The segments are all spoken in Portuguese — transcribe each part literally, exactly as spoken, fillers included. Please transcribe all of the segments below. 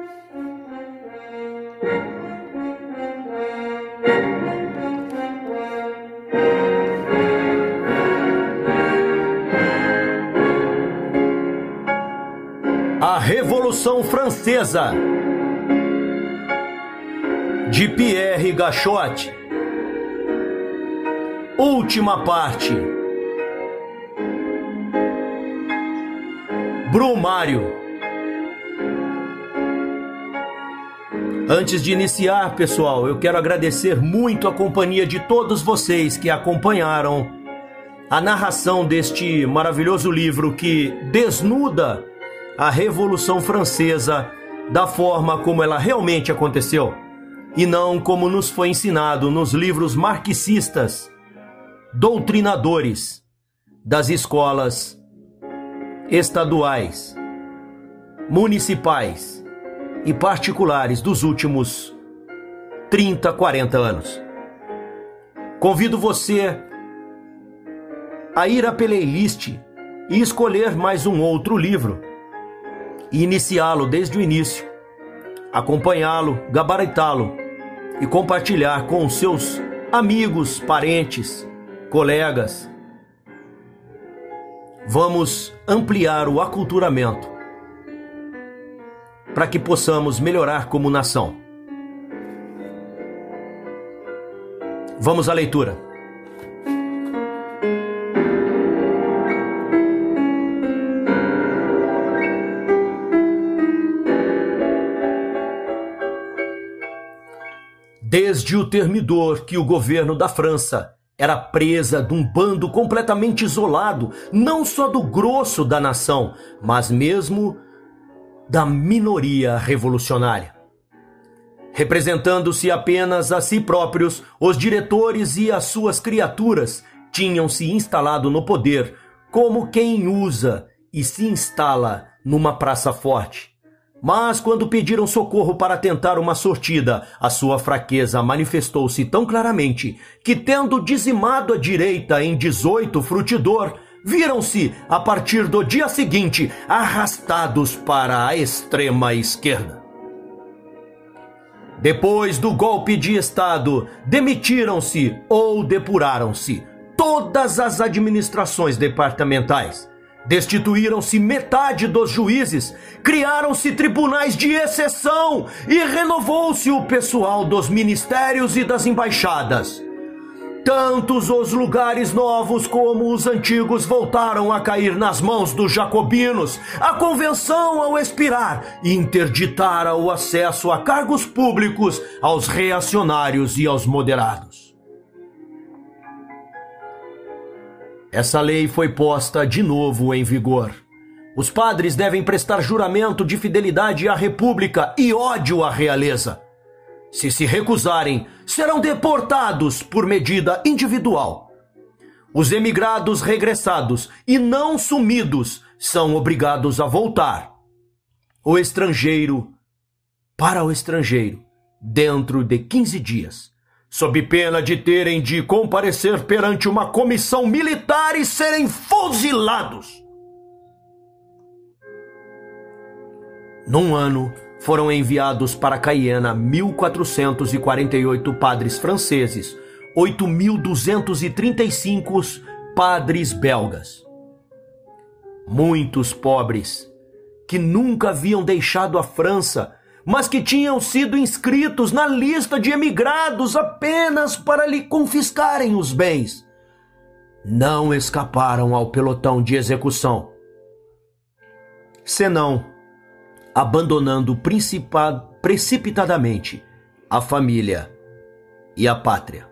A Revolução Francesa, de Pierre Gachot. Última parte. Brumário. Antes de iniciar, pessoal, eu quero agradecer muito a companhia de todos vocês que acompanharam a narração deste maravilhoso livro que desnuda a Revolução Francesa da forma como ela realmente aconteceu, e não como nos foi ensinado nos livros marxistas, doutrinadores das escolas estaduais, municipais e particulares dos últimos trinta, quarenta anos. Convido você a ir à playlist e escolher mais um outro livro e iniciá-lo desde o início, acompanhá-lo, gabaritá-lo e compartilhar com os seus amigos, parentes, colegas. Vamos ampliar o aculturamento para que possamos melhorar como nação. Vamos à leitura. Desde o Thermidor que o governo da França era presa de um bando completamente isolado, não só do grosso da nação, mas mesmo da minoria revolucionária. Representando-se apenas a si próprios, os diretores e as suas criaturas tinham se instalado no poder como quem usa e se instala numa praça forte. Mas quando pediram socorro para tentar uma sortida, a sua fraqueza manifestou-se tão claramente que, tendo dizimado a direita em dezoito frutidor, viram-se, a partir do dia seguinte, arrastados para a extrema esquerda. Depois do golpe de Estado, demitiram-se ou depuraram-se todas as administrações departamentais. Destituíram-se metade dos juízes, criaram-se tribunais de exceção e renovou-se o pessoal dos ministérios e das embaixadas. Tantos os lugares novos como os antigos voltaram a cair nas mãos dos jacobinos. A convenção, ao expirar, interditara o acesso a cargos públicos aos reacionários e aos moderados. Essa lei foi posta de novo em vigor. Os padres devem prestar juramento de fidelidade à República e ódio à realeza. Se se recusarem, serão deportados por medida individual. Os emigrados regressados e não sumidos são obrigados a voltar. O estrangeiro para o estrangeiro, dentro de quinze dias. Sob pena de terem de comparecer perante uma comissão militar e serem fuzilados. Num ano, foram enviados para Cayena mil quatrocentos e quarenta e oito padres franceses, oito mil duzentos e trinta e cinco padres belgas. Muitos pobres, que nunca haviam deixado a França, mas que tinham sido inscritos na lista de emigrados apenas para lhe confiscarem os bens, não escaparam ao pelotão de execução, senão abandonando principal, precipitadamente a família e a pátria.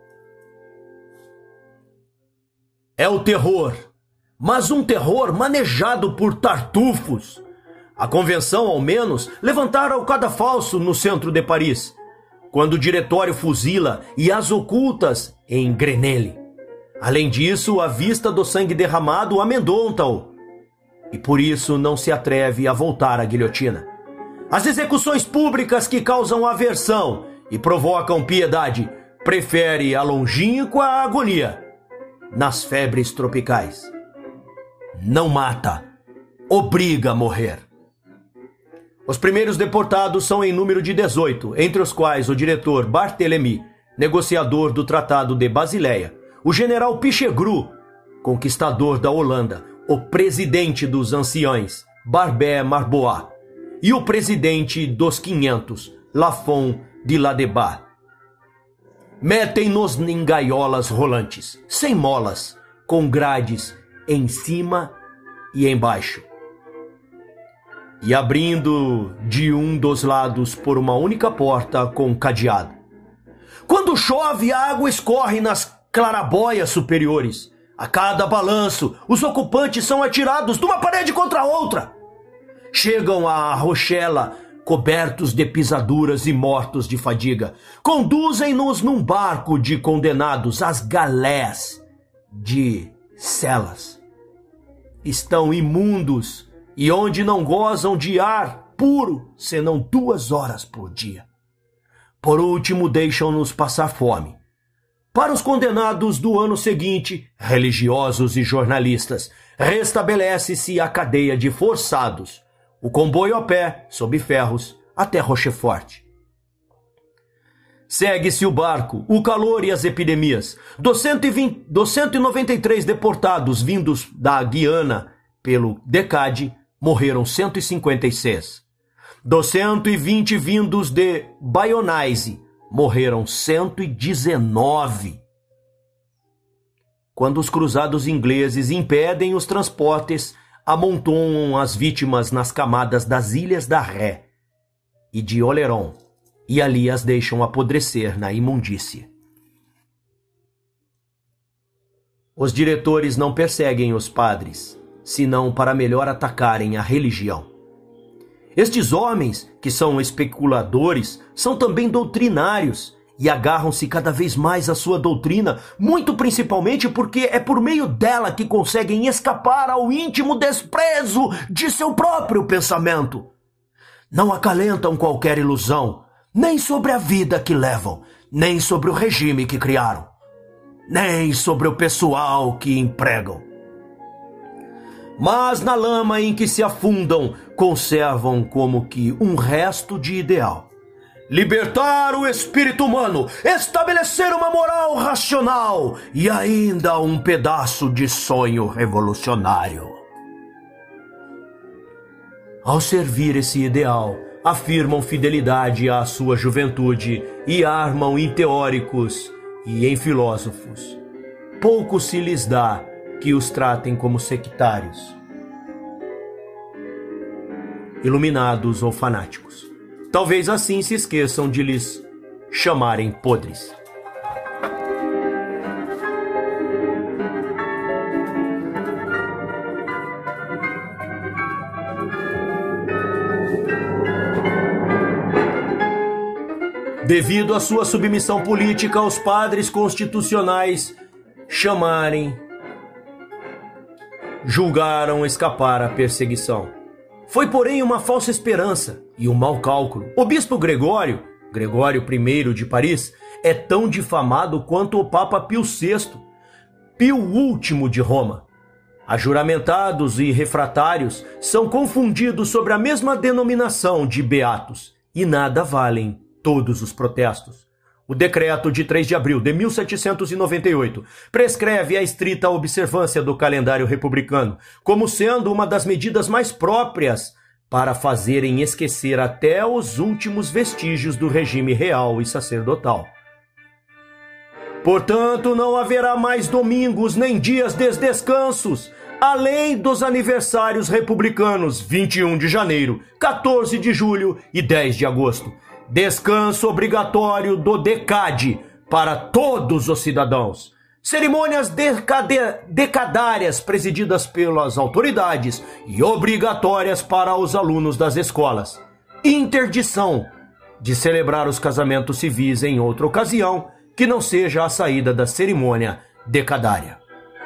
É o terror, mas um terror manejado por tartufos. A convenção, ao menos, levantara o cadafalso no centro de Paris, quando o diretório fuzila e as ocultas em Grenelle. Além disso, a vista do sangue derramado amedronta-o, e por isso não se atreve a voltar à guilhotina. As execuções públicas que causam aversão e provocam piedade, prefere a longínqua agonia nas febres tropicais. Não mata, obriga a morrer. Os primeiros deportados são em número de dezoito, entre os quais o diretor Barthélemy, negociador do Tratado de Basileia, o general Pichegru, conquistador da Holanda, o presidente dos anciães, Barbé Marbois, e o presidente dos quinhentos, Lafon de Ladebas. Metem-nos em gaiolas rolantes, sem molas, com grades em cima e embaixo. E abrindo de um dos lados por uma única porta com cadeado. Quando chove, a água escorre nas clarabóias superiores. A cada balanço, os ocupantes são atirados de uma parede contra a outra. Chegam à Rochela, cobertos de pisaduras e mortos de fadiga. Conduzem-nos num barco de condenados às galés de celas. Estão imundos e onde não gozam de ar puro, senão duas horas por dia. Por último, deixam-nos passar fome. Para os condenados do ano seguinte, religiosos e jornalistas, restabelece-se a cadeia de forçados, o comboio a pé, sob ferros, até Rochefort. Segue-se o barco, o calor e as epidemias. Dos, cento e vinte, dos cento e noventa e três deportados vindos da Guiana pelo Decade, morreram cento e cinquenta e seis. Dos cento e vinte vindos de Bayonnaise, morreram cento e dezenove. Quando os cruzados ingleses impedem os transportes, amontoam as vítimas nas camadas das Ilhas da Ré e de Oléron, e ali as deixam apodrecer na imundície. Os diretores não perseguem os padres, senão para melhor atacarem a religião. Estes homens, que são especuladores, são também doutrinários e agarram-se cada vez mais à sua doutrina, muito principalmente porque é por meio dela que conseguem escapar ao íntimo desprezo de seu próprio pensamento. Não acalentam qualquer ilusão, nem sobre a vida que levam, nem sobre o regime que criaram, nem sobre o pessoal que empregam. Mas na lama em que se afundam, conservam como que um resto de ideal. Libertar o espírito humano, estabelecer uma moral racional e ainda um pedaço de sonho revolucionário. Ao servir esse ideal, afirmam fidelidade à sua juventude e armam em teóricos e em filósofos. Pouco se lhes dá que os tratem como sectários, iluminados ou fanáticos. Talvez assim se esqueçam de lhes chamarem podres. Devido à sua submissão política, os padres constitucionais chamarem julgaram escapar à perseguição. Foi, porém, uma falsa esperança e um mau cálculo. O bispo Gregório, Gregório I de Paris, é tão difamado quanto o Papa Pio sexto, Pio último de Roma. Ajuramentados e refratários são confundidos sobre a mesma denominação de beatos e nada valem todos os protestos. O decreto de três de abril de mil setecentos e noventa e oito prescreve a estrita observância do calendário republicano, como sendo uma das medidas mais próprias para fazerem esquecer até os últimos vestígios do regime real e sacerdotal. Portanto, não haverá mais domingos nem dias de descansos, além dos aniversários republicanos vinte e um de janeiro, quatorze de julho e dez de agosto. Descanso obrigatório do Decade para todos os cidadãos. Cerimônias decade... decadárias presididas pelas autoridades e obrigatórias para os alunos das escolas. Interdição de celebrar os casamentos civis em outra ocasião que não seja a saída da cerimônia decadária.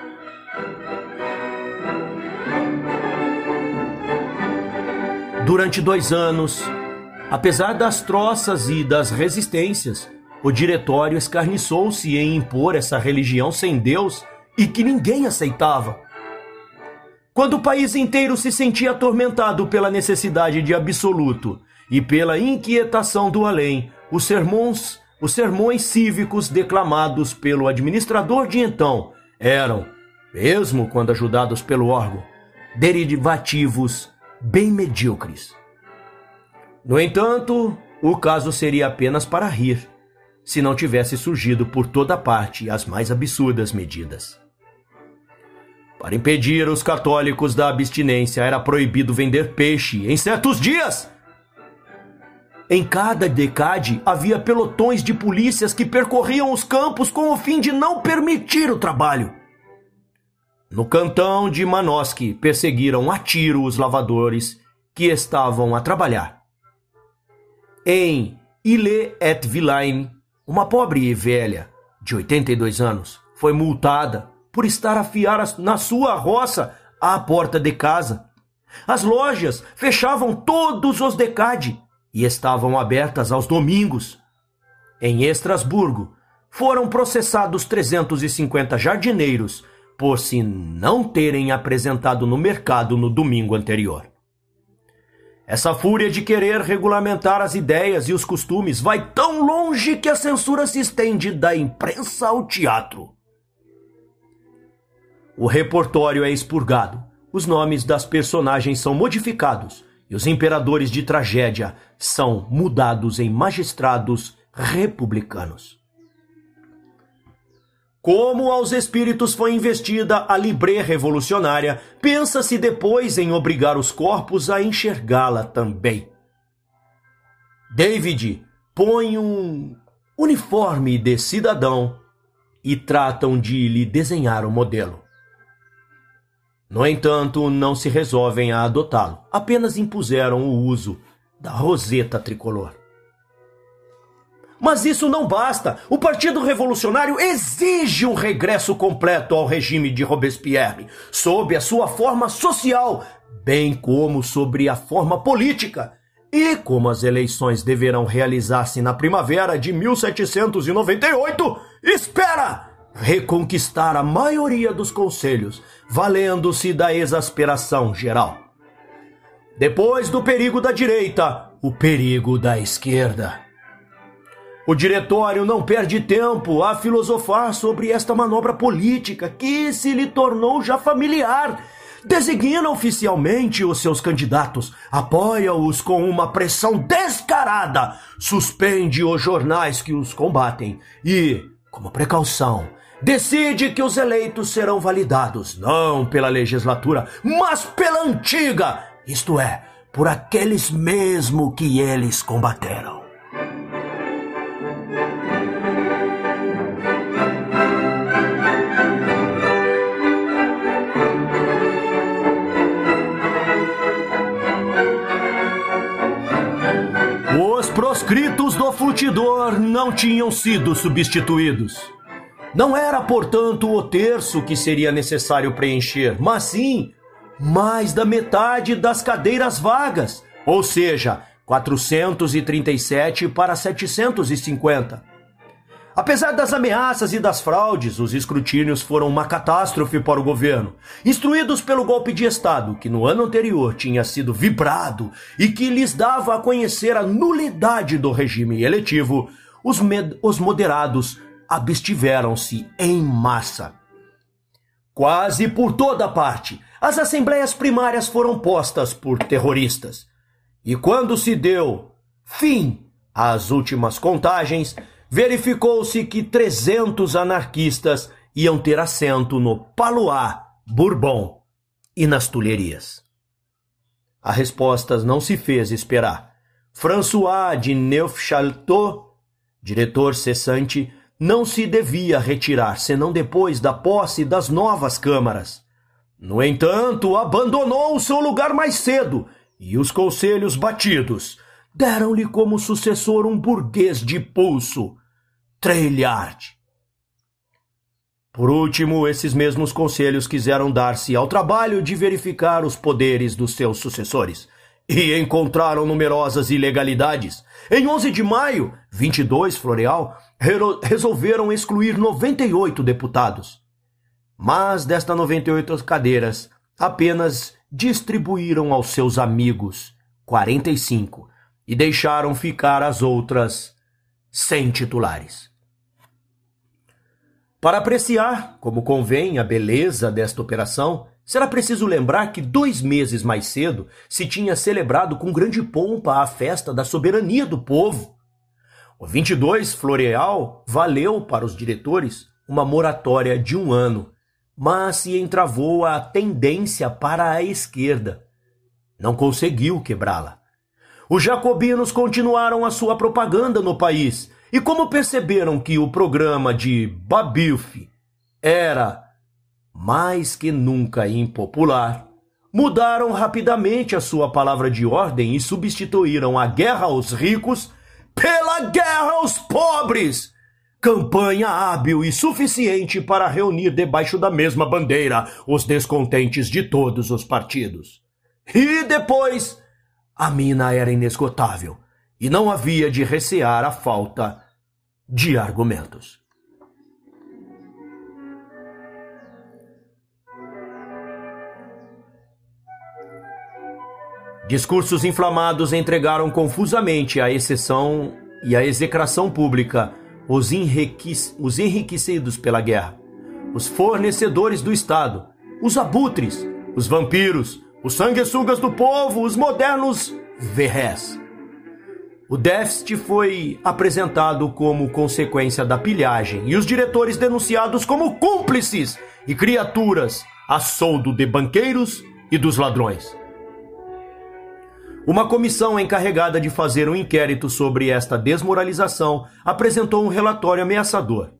Durante dois anos, apesar das troças e das resistências, o diretório escarniçou-se em impor essa religião sem Deus e que ninguém aceitava. quando o país inteiro se sentia atormentado pela necessidade de absoluto e pela inquietação do além, os sermões, os sermões cívicos declamados pelo administrador de então eram, mesmo quando ajudados pelo órgão, derivativos bem medíocres. No entanto, o caso seria apenas para rir, se não tivesse surgido por toda parte as mais absurdas medidas. Para impedir os católicos da abstinência, era proibido vender peixe em certos dias. Em cada decade, havia pelotões de polícias que percorriam os campos com o fim de não permitir o trabalho. No cantão de Manosque, perseguiram a tiro os lavadores que estavam a trabalhar. Em Ille-et-Vilaine, uma pobre velha de oitenta e dois anos foi multada por estar a fiar na sua roça à porta de casa. As lojas fechavam todos os decade e estavam abertas aos domingos. Em Estrasburgo, foram processados trezentos e cinquenta jardineiros por se não terem apresentado no mercado no domingo anterior. Essa fúria de querer regulamentar as ideias e os costumes vai tão longe que a censura se estende da imprensa ao teatro. O repertório é expurgado, os nomes das personagens são modificados e os imperadores de tragédia são mudados em magistrados republicanos. Como aos espíritos foi investida a libré revolucionária, pensa-se depois em obrigar os corpos a enxergá-la também. David põe um uniforme de cidadão e tratam de lhe desenhar o modelo. No entanto, não se resolvem a adotá-lo, apenas impuseram o uso da roseta tricolor. Mas isso não basta. O Partido Revolucionário exige um regresso completo ao regime de Robespierre, sob a sua forma social, bem como sobre a forma política. E como as eleições deverão realizar-se na primavera de mil setecentos e noventa e oito, espera reconquistar a maioria dos conselhos, valendo-se da exasperação geral. Depois do perigo da direita, o perigo da esquerda. O diretório não perde tempo a filosofar sobre esta manobra política que se lhe tornou já familiar. Designa oficialmente os seus candidatos, apoia-os com uma pressão descarada, suspende os jornais que os combatem e, como precaução, decide que os eleitos serão validados não pela legislatura, mas pela antiga, isto é, por aqueles mesmo que eles combateram. Os proscritos do Flutidor não tinham sido substituídos. Não era, portanto, o terço que seria necessário preencher, mas sim mais da metade das cadeiras vagas, ou seja, quatrocentos e trinta e sete para setecentos e cinquenta. Apesar das ameaças e das fraudes, os escrutínios foram uma catástrofe para o governo. Instruídos pelo golpe de Estado, que no ano anterior tinha sido vibrado e que lhes dava a conhecer a nulidade do regime eletivo, os, os moderados abstiveram-se em massa. Quase por toda parte, as assembleias primárias foram postas por terroristas. E quando se deu fim às últimas contagens, verificou-se que trezentos anarquistas iam ter assento no Palois Bourbon e nas Tulherias. A resposta não se fez esperar. François de Neufchâteau, diretor cessante, não se devia retirar senão depois da posse das novas câmaras. No entanto, abandonou o seu lugar mais cedo e os conselhos batidos deram-lhe como sucessor um burguês de pulso, Treilhard. Por último, esses mesmos conselhos quiseram dar-se ao trabalho de verificar os poderes dos seus sucessores e encontraram numerosas ilegalidades. Em onze de maio, vinte e dois, Floreal, resolveram excluir noventa e oito deputados. Mas destas noventa e oito cadeiras, apenas distribuíram aos seus amigos quarenta e cinco e deixaram ficar as outras cem titulares. Para apreciar, como convém, a beleza desta operação, será preciso lembrar que dois meses mais cedo se tinha celebrado com grande pompa a festa da soberania do povo. O vinte e dois Floreal valeu para os diretores uma moratória de um ano, mas se entravou a tendência para a esquerda. Não conseguiu quebrá-la. Os jacobinos continuaram a sua propaganda no país, e como perceberam que o programa de Babeuf era mais que nunca impopular, mudaram rapidamente a sua palavra de ordem e substituíram a guerra aos ricos pela guerra aos pobres. Campanha hábil e suficiente para reunir debaixo da mesma bandeira os descontentes de todos os partidos. E depois, a mina era inesgotável e não havia de recear a falta de argumentos. Discursos inflamados entregaram confusamente a exceção e a execração pública os, enrique... os enriquecidos pela guerra, os fornecedores do Estado, os abutres, os vampiros, os sanguessugas do povo, os modernos verrés. O déficit foi apresentado como consequência da pilhagem e os diretores denunciados como cúmplices e criaturas a soldo de banqueiros e dos ladrões. Uma comissão encarregada de fazer um inquérito sobre esta desmoralização apresentou um relatório ameaçador.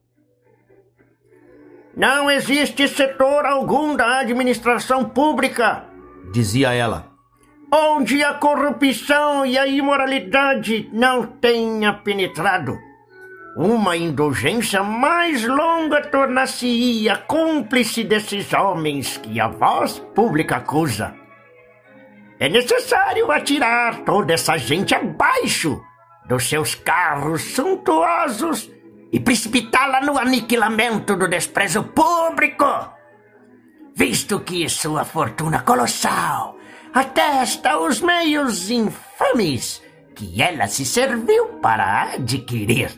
Não existe setor algum da administração pública, dizia ela, onde a corrupção e a imoralidade não tenha penetrado. Uma indulgência mais longa tornar-se-ia cúmplice desses homens que a voz pública acusa. É necessário atirar toda essa gente abaixo dos seus carros suntuosos e precipitá-la no aniquilamento do desprezo público, visto que sua fortuna colossal atesta os meios infames que ela se serviu para adquirir.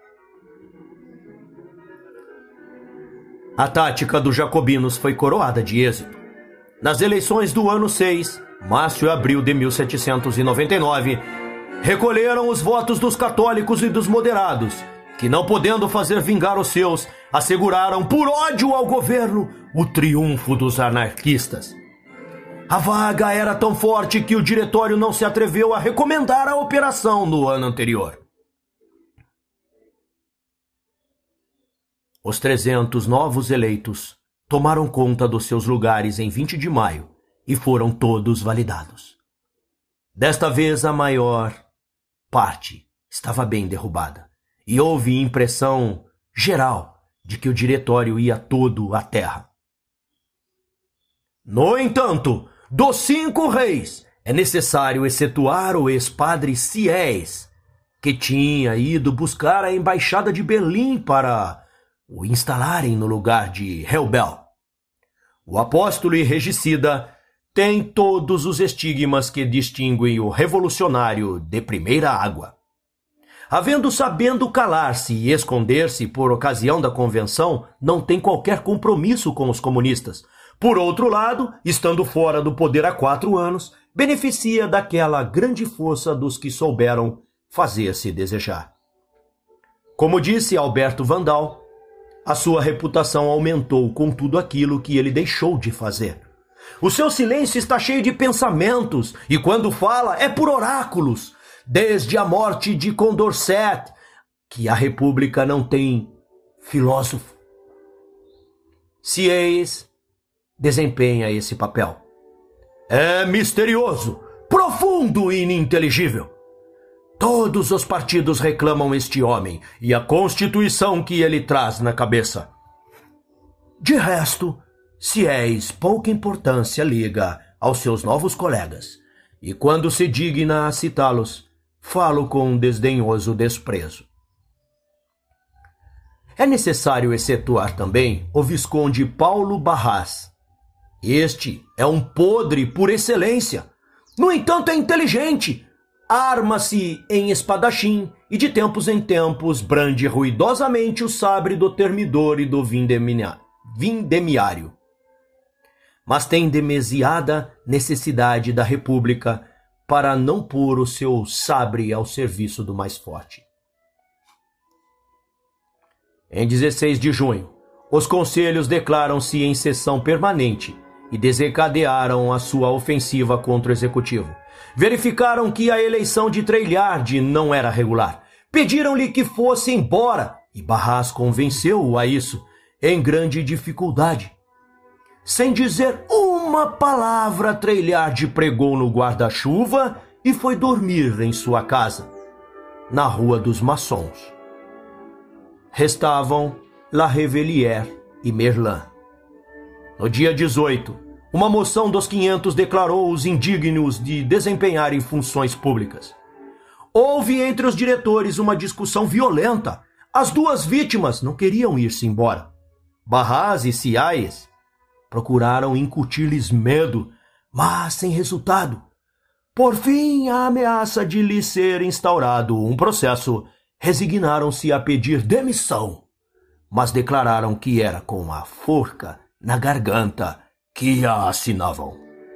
A tática dos jacobinos foi coroada de êxito. Nas eleições do ano seis, março e abril de mil setecentos e noventa e nove, recolheram os votos dos católicos e dos moderados, que, não podendo fazer vingar os seus, asseguraram por ódio ao governo o triunfo dos anarquistas. A vaga era tão forte que o diretório não se atreveu a recomendar a operação no ano anterior. Os trezentos novos eleitos tomaram conta dos seus lugares em vinte de maio e foram todos validados. Desta vez a maior parte estava bem derrubada e houve impressão geral de que o diretório ia todo à terra. No entanto, dos cinco reis, é necessário excetuar o ex-padre Sieyès, que tinha ido buscar a embaixada de Berlim para o instalarem no lugar de Rebel. O apóstolo e regicida tem todos os estigmas que distinguem o revolucionário de primeira água. Havendo sabendo calar-se e esconder-se por ocasião da convenção, não tem qualquer compromisso com os comunistas. Por outro lado, estando fora do poder há quatro anos, beneficia daquela grande força dos que souberam fazer-se desejar. Como disse Alberto Vandal, a sua reputação aumentou com tudo aquilo que ele deixou de fazer. O seu silêncio está cheio de pensamentos, e quando fala é por oráculos, desde a morte de Condorcet, que a República não tem filósofo. Sieyès desempenha esse papel. É misterioso, profundo e ininteligível. Todos os partidos reclamam este homem e a Constituição que ele traz na cabeça. De resto, Sieyès pouca importância liga aos seus novos colegas, e quando se digna a citá-los, falo com desdenhoso desprezo. É necessário excetuar também o Visconde Paulo Barras, Este é um podre por excelência. No entanto, é inteligente. Arma-se em espadachim e de tempos em tempos brande ruidosamente o sabre do termidor e do vindemiário. Mas tem demasiada necessidade da república para não pôr o seu sabre ao serviço do mais forte. Em dezesseis de junho, os conselhos declaram-se em sessão permanente e desencadearam a sua ofensiva contra o executivo. Verificaram que a eleição de Treilhard não era regular. Pediram-lhe que fosse embora e Barras convenceu-o a isso, em grande dificuldade. Sem dizer uma palavra, Treilhard pregou no guarda-chuva e foi dormir em sua casa, na Rua dos Maçons. Restavam La Revellière e Merlin. No dia dezoito, uma moção dos quinhentos declarou-os indignos de desempenharem funções públicas. Houve entre os diretores uma discussão violenta. As duas vítimas não queriam ir-se embora. Barras e Sieyès procuraram incutir-lhes medo, mas sem resultado. Por fim, a ameaça de lhes ser instaurado um processo, resignaram-se a pedir demissão, mas declararam que era com a forca na garganta que a assinavam.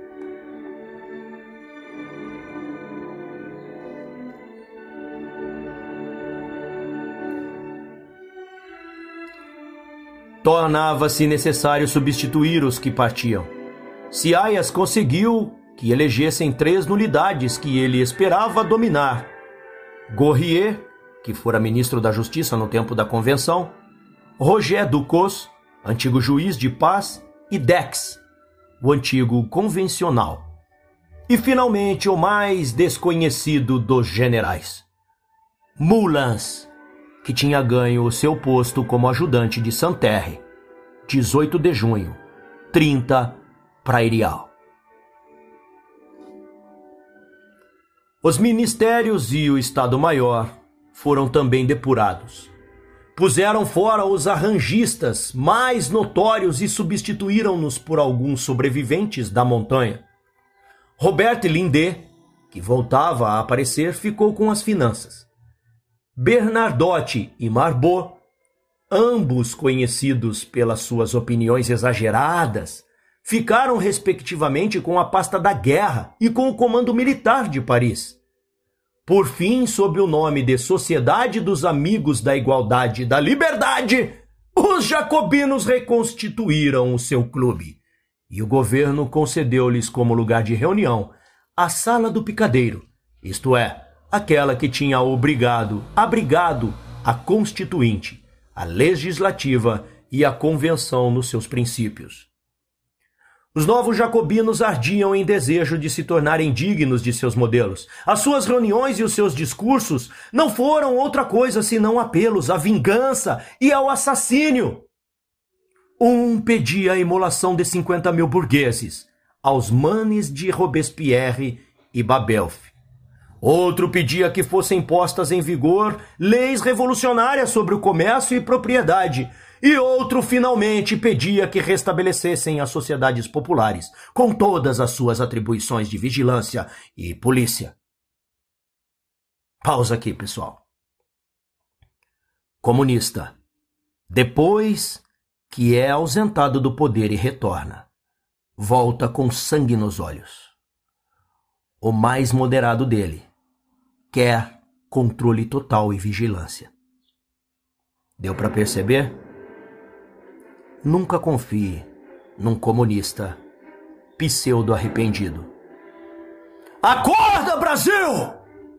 Tornava-se necessário substituir os que partiam. Sieyès conseguiu que elegessem três nulidades que ele esperava dominar. Gorrier, que fora ministro da Justiça no tempo da Convenção, Roger Ducos, antigo juiz de paz, e Dex, o antigo convencional. E, finalmente, o mais desconhecido dos generais, Moulins, que tinha ganho o seu posto como ajudante de Santerre, dezoito de junho, trinta, Prairial. Os ministérios e o Estado-Maior foram também depurados. Puseram fora os arranjistas mais notórios e substituíram-nos por alguns sobreviventes da montanha. Robert Lindet, que voltava a aparecer, ficou com as finanças. Bernadotte e Marbot, ambos conhecidos pelas suas opiniões exageradas, ficaram respectivamente com a pasta da guerra e com o comando militar de Paris. Por fim, sob o nome de Sociedade dos Amigos da Igualdade e da Liberdade, os jacobinos reconstituíram o seu clube, e o governo concedeu-lhes como lugar de reunião a Sala do Picadeiro, isto é, aquela que tinha obrigado, abrigado a Constituinte, a Legislativa e a Convenção nos seus princípios. Os novos jacobinos ardiam em desejo de se tornarem dignos de seus modelos. As suas reuniões e os seus discursos não foram outra coisa senão apelos à vingança e ao assassínio. Um pedia a imolação de cinquenta mil burgueses, aos manes de Robespierre e Babelf. Outro pedia que fossem postas em vigor leis revolucionárias sobre o comércio e propriedade. E outro, finalmente, pedia que restabelecessem as sociedades populares, com todas as suas atribuições de vigilância e polícia. Pausa aqui, pessoal. Comunista, depois que é ausentado do poder e retorna, volta com sangue nos olhos. O mais moderado dele quer controle total e vigilância. Deu para perceber? Nunca confie num comunista pseudo-arrependido. Acorda, Brasil!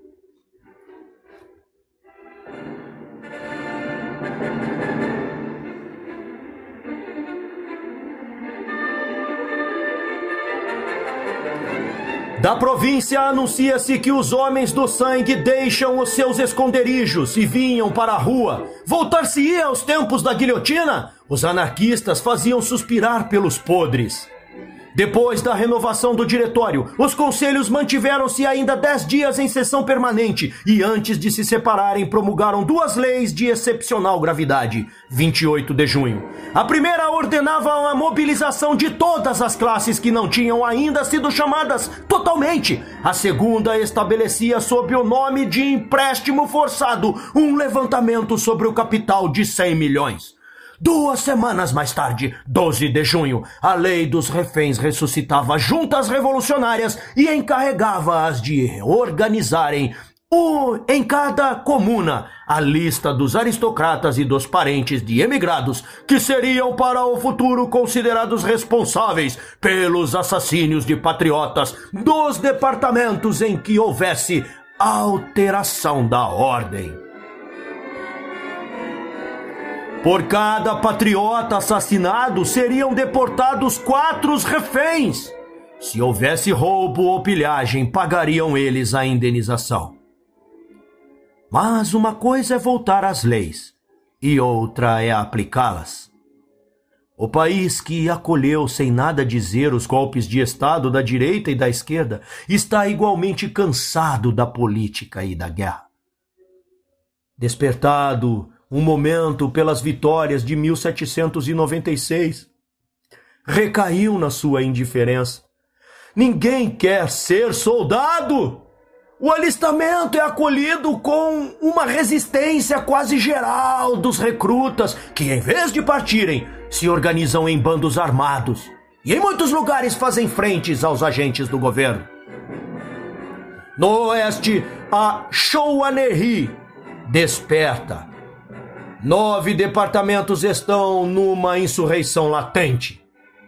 Da província anuncia-se que os homens do sangue deixam os seus esconderijos e vinham para a rua. Voltar-se-ia aos tempos da guilhotina? Os anarquistas faziam suspirar pelos podres. Depois da renovação do diretório, os conselhos mantiveram-se ainda dez dias em sessão permanente e antes de se separarem promulgaram duas leis de excepcional gravidade. vinte e oito de junho. A primeira ordenava a mobilização de todas as classes que não tinham ainda sido chamadas totalmente. A segunda estabelecia sob o nome de empréstimo forçado um levantamento sobre o capital de cem milhões. Duas semanas mais tarde, doze de junho, a lei dos reféns ressuscitava juntas revolucionárias e encarregava-as de organizarem o, em cada comuna a lista dos aristocratas e dos parentes de emigrados que seriam para o futuro considerados responsáveis pelos assassínios de patriotas dos departamentos em que houvesse alteração da ordem. Por cada patriota assassinado, seriam deportados quatro reféns. Se houvesse roubo ou pilhagem, pagariam eles a indenização. Mas uma coisa é voltar às leis, e outra é aplicá-las. O país que acolheu sem nada dizer os golpes de Estado da direita e da esquerda está igualmente cansado da política e da guerra. Despertado um momento pelas vitórias de mil setecentos e noventa e seis, recaiu na sua indiferença. Ninguém quer ser soldado. O alistamento é acolhido com uma resistência quase geral dos recrutas, que em vez de partirem, se organizam em bandos armados e em muitos lugares fazem frentes aos agentes do governo. No oeste, a Chouannerie desperta. Nove departamentos estão numa insurreição latente.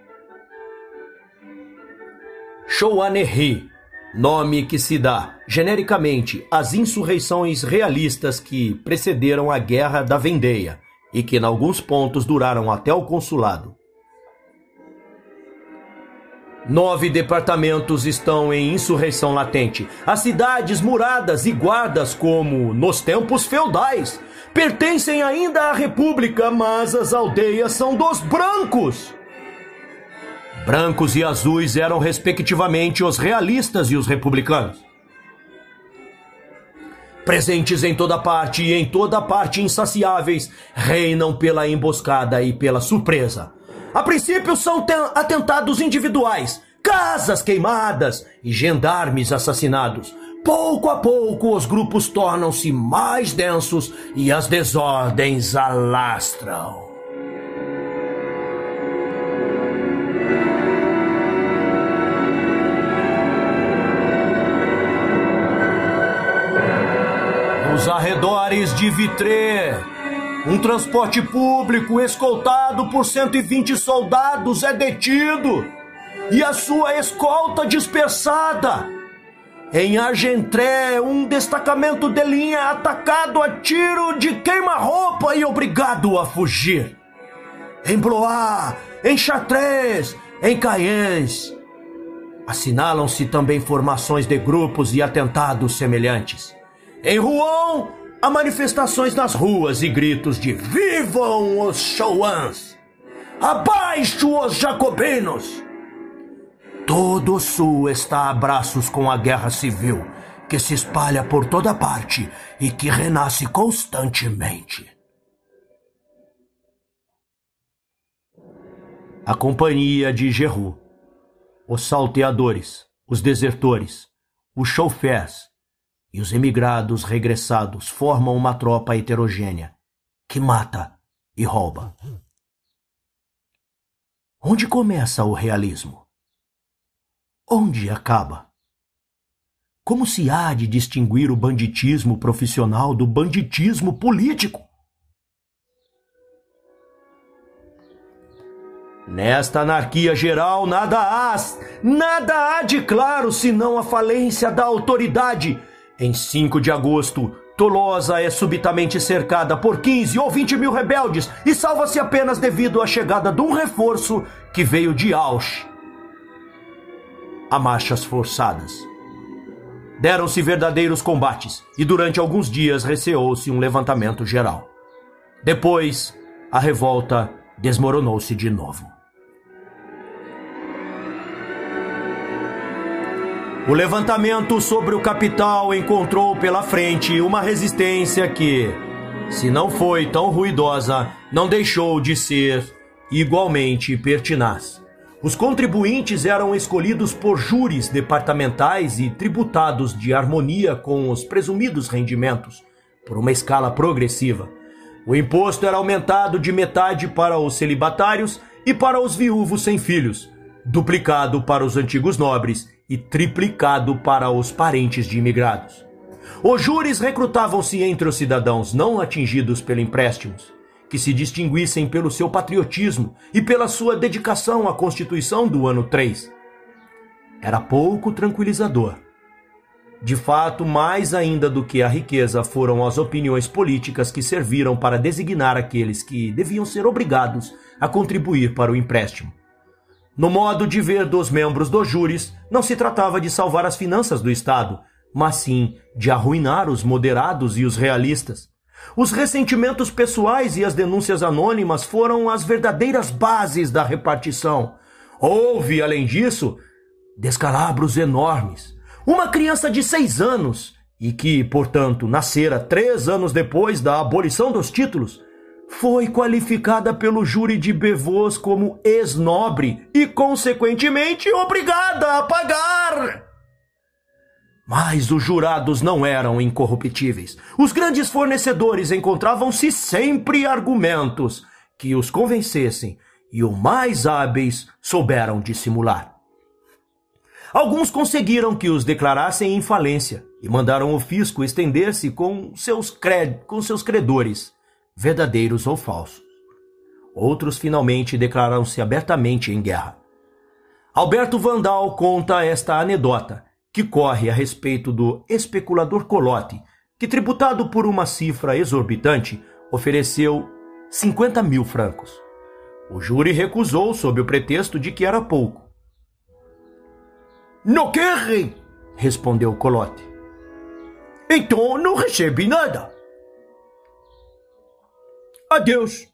Chouannerie, nome que se dá, genericamente, às insurreições realistas que precederam a Guerra da Vendeia e que, em alguns pontos, duraram até o consulado. Nove departamentos estão em insurreição latente. As cidades muradas e guardas, como nos tempos feudais, pertencem ainda à República, mas as aldeias são dos brancos. Brancos e azuis eram, respectivamente, os realistas e os republicanos. Presentes em toda parte e em toda parte insaciáveis, reinam pela emboscada e pela surpresa. A princípio são atentados individuais, casas queimadas e gendarmes assassinados. Pouco a pouco os grupos tornam-se mais densos e as desordens alastram. Nos arredores de Vitré, um transporte público escoltado por cento e vinte soldados é detido e a sua escolta dispersada. Em Argentré, um destacamento de linha é atacado a tiro de queima-roupa e obrigado a fugir. Em Blois, em Chartres, em Cayens, assinalam-se também formações de grupos e atentados semelhantes. Em Rouen, há manifestações nas ruas e gritos de "Vivam os Chouans! Abaixo os jacobinos!" Todo o sul está a braços com a guerra civil, que se espalha por toda parte e que renasce constantemente. A companhia de Geroux, os salteadores, os desertores, os chauffeurs e os emigrados regressados formam uma tropa heterogênea que mata e rouba. Onde começa o realismo? Onde acaba? Como se há de distinguir o banditismo profissional do banditismo político? Nesta anarquia geral, nada há, nada há de claro senão a falência da autoridade. Em cinco de agosto, Tolosa é subitamente cercada por quinze ou vinte mil rebeldes e salva-se apenas devido à chegada de um reforço que veio de Auch. A marchas forçadas. Deram-se verdadeiros combates e durante alguns dias receou-se um levantamento geral. Depois, a revolta desmoronou-se de novo. O levantamento sobre o capital encontrou pela frente uma resistência que, se não foi tão ruidosa, não deixou de ser igualmente pertinaz. Os contribuintes eram escolhidos por júris departamentais e tributados de harmonia com os presumidos rendimentos, por uma escala progressiva. O imposto era aumentado de metade para os celibatários e para os viúvos sem filhos, duplicado para os antigos nobres e triplicado para os parentes de imigrados. Os júris recrutavam-se entre os cidadãos não atingidos pelo empréstimos, que se distinguissem pelo seu patriotismo e pela sua dedicação à Constituição do ano três. Era pouco tranquilizador. De fato, mais ainda do que a riqueza foram as opiniões políticas que serviram para designar aqueles que deviam ser obrigados a contribuir para o empréstimo. No modo de ver dos membros dos júris, não se tratava de salvar as finanças do Estado, mas sim de arruinar os moderados e os realistas. Os ressentimentos pessoais e as denúncias anônimas foram as verdadeiras bases da repartição. Houve, além disso, descalabros enormes. Uma criança de seis anos, e que, portanto, nascera três anos depois da abolição dos títulos, foi qualificada pelo júri de Bévos como ex-nobre e, consequentemente, obrigada a pagar. Mas os jurados não eram incorruptíveis. Os grandes fornecedores encontravam-se sempre argumentos que os convencessem, e os mais hábeis souberam dissimular. Alguns conseguiram que os declarassem em falência e mandaram o fisco estender-se com seus, cred... com seus credores, verdadeiros ou falsos. Outros finalmente declararam-se abertamente em guerra. Alberto Vandal conta esta anedota, que corre a respeito do especulador Colote, que, tributado por uma cifra exorbitante, ofereceu cinquenta mil francos. O júri recusou sob o pretexto de que era pouco. "Não quer?" respondeu Colote. "Então não recebe nada. Adeus."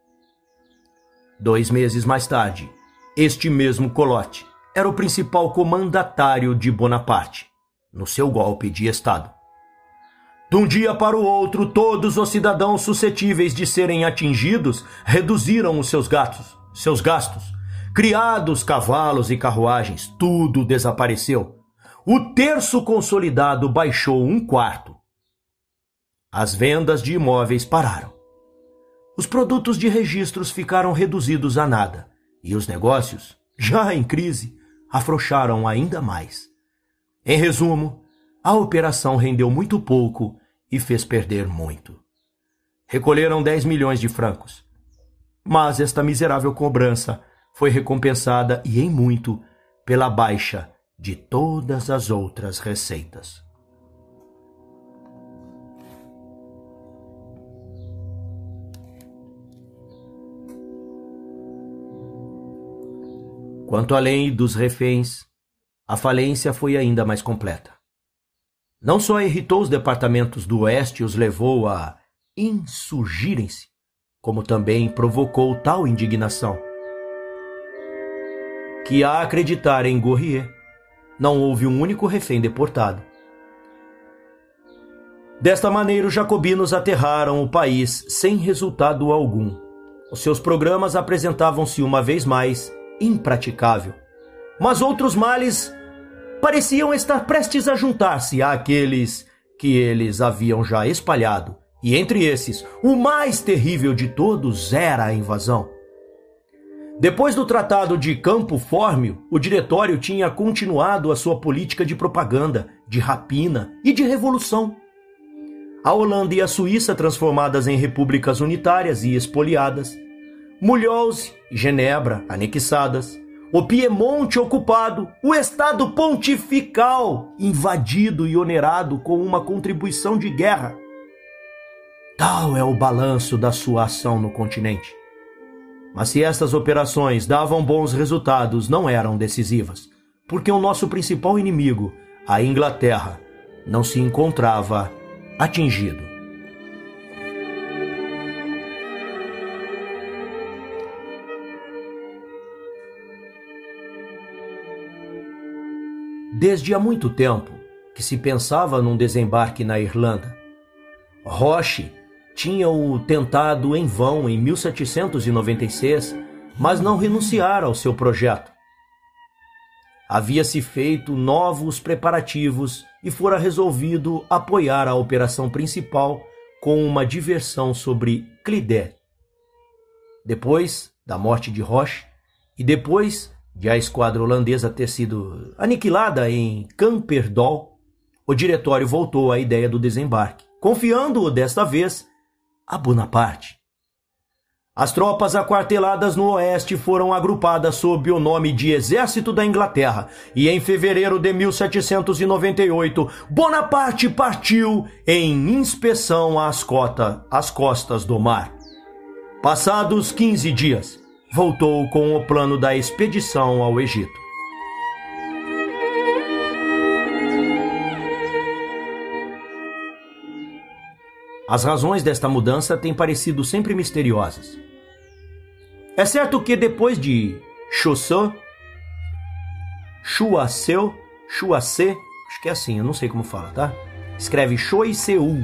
Dois meses mais tarde, este mesmo Colote era o principal comandatário de Bonaparte, no seu golpe de Estado. De um dia para o outro, todos os cidadãos suscetíveis de serem atingidos reduziram os seus gastos, seus gastos. Criados, cavalos e carruagens, tudo desapareceu. O terço consolidado baixou um quarto. As vendas de imóveis pararam. Os produtos de registros ficaram reduzidos a nada, e os negócios, já em crise, afrouxaram ainda mais. Em resumo, a operação rendeu muito pouco e fez perder muito. Recolheram dez milhões de francos. Mas esta miserável cobrança foi recompensada, e em muito, pela baixa de todas as outras receitas. Quanto à lei dos reféns, a falência foi ainda mais completa. Não só irritou os departamentos do Oeste e os levou a insurgirem-se, como também provocou tal indignação que, a acreditar em Gourrier, não houve um único refém deportado. Desta maneira, os jacobinos aterraram o país sem resultado algum. Os seus programas apresentavam-se uma vez mais impraticável, mas outros males pareciam estar prestes a juntar-se àqueles que eles haviam já espalhado, e entre esses, o mais terrível de todos era a invasão. Depois do Tratado de Campo Fórmio, o diretório tinha continuado a sua política de propaganda, de rapina e de revolução. A Holanda e a Suíça, transformadas em repúblicas unitárias e expoliadas, Mulhouse e Genebra, anexadas, o Piemonte ocupado, o Estado Pontifical invadido e onerado com uma contribuição de guerra. Tal é o balanço da sua ação no continente. Mas se estas operações davam bons resultados, não eram decisivas, porque o nosso principal inimigo, a Inglaterra, não se encontrava atingido. Desde há muito tempo que se pensava num desembarque na Irlanda. Roche tinha-o tentado em vão em mil setecentos e noventa e seis, mas não renunciara ao seu projeto. Havia-se feito novos preparativos e fora resolvido apoiar a operação principal com uma diversão sobre Clydé. Depois da morte de Roche e depois de a esquadra holandesa ter sido aniquilada em Camperdoll, o diretório voltou à ideia do desembarque, confiando-o desta vez a Bonaparte. As tropas aquarteladas no oeste foram agrupadas sob o nome de Exército da Inglaterra e em fevereiro de mil setecentos e noventa e oito, Bonaparte partiu em inspeção às, cota, às costas do mar. Passados quinze dias, voltou com o plano da expedição ao Egito. As razões desta mudança têm parecido sempre misteriosas. É certo que depois de Choiseul, Choiseul, Choiseul, acho que é assim, eu não sei como fala, tá? Escreve Choiseul.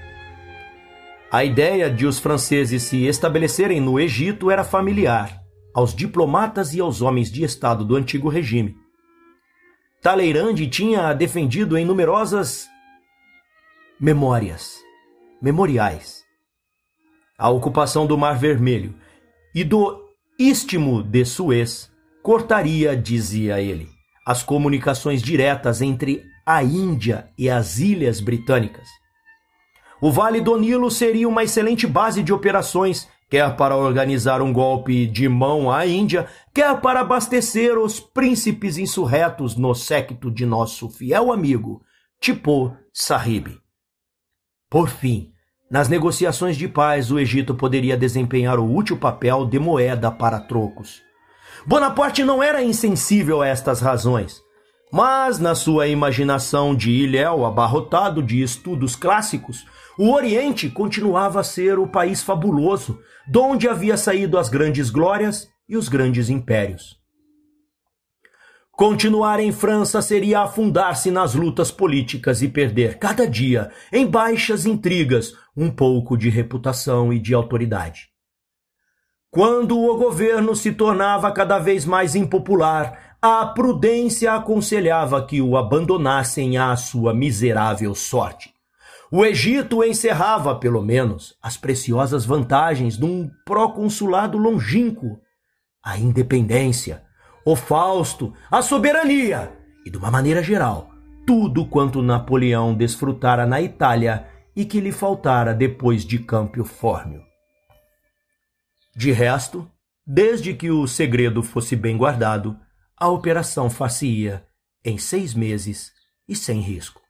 A ideia de os franceses se estabelecerem no Egito era familiar aos diplomatas e aos homens de Estado do antigo regime. Talleyrand tinha defendido em numerosas memórias, memoriais, a ocupação do Mar Vermelho e do Istmo de Suez cortaria, dizia ele, as comunicações diretas entre a Índia e as Ilhas Britânicas. O Vale do Nilo seria uma excelente base de operações, quer para organizar um golpe de mão à Índia, quer para abastecer os príncipes insurretos no séquito de nosso fiel amigo Tipu Sahib. Por fim, nas negociações de paz, o Egito poderia desempenhar o útil papel de moeda para trocos. Bonaparte não era insensível a estas razões, mas na sua imaginação de ilhéu abarrotado de estudos clássicos, o Oriente continuava a ser o país fabuloso, donde havia saído as grandes glórias e os grandes impérios. Continuar em França seria afundar-se nas lutas políticas e perder, cada dia, em baixas intrigas, um pouco de reputação e de autoridade. Quando o governo se tornava cada vez mais impopular, a prudência aconselhava que o abandonassem à sua miserável sorte. O Egito encerrava, pelo menos, as preciosas vantagens de um proconsulado longínquo, a independência, o Fausto, a soberania e, de uma maneira geral, tudo quanto Napoleão desfrutara na Itália e que lhe faltara depois de Câmbio Fórmio. De resto, desde que o segredo fosse bem guardado, a operação far-se-ia em seis meses e sem risco.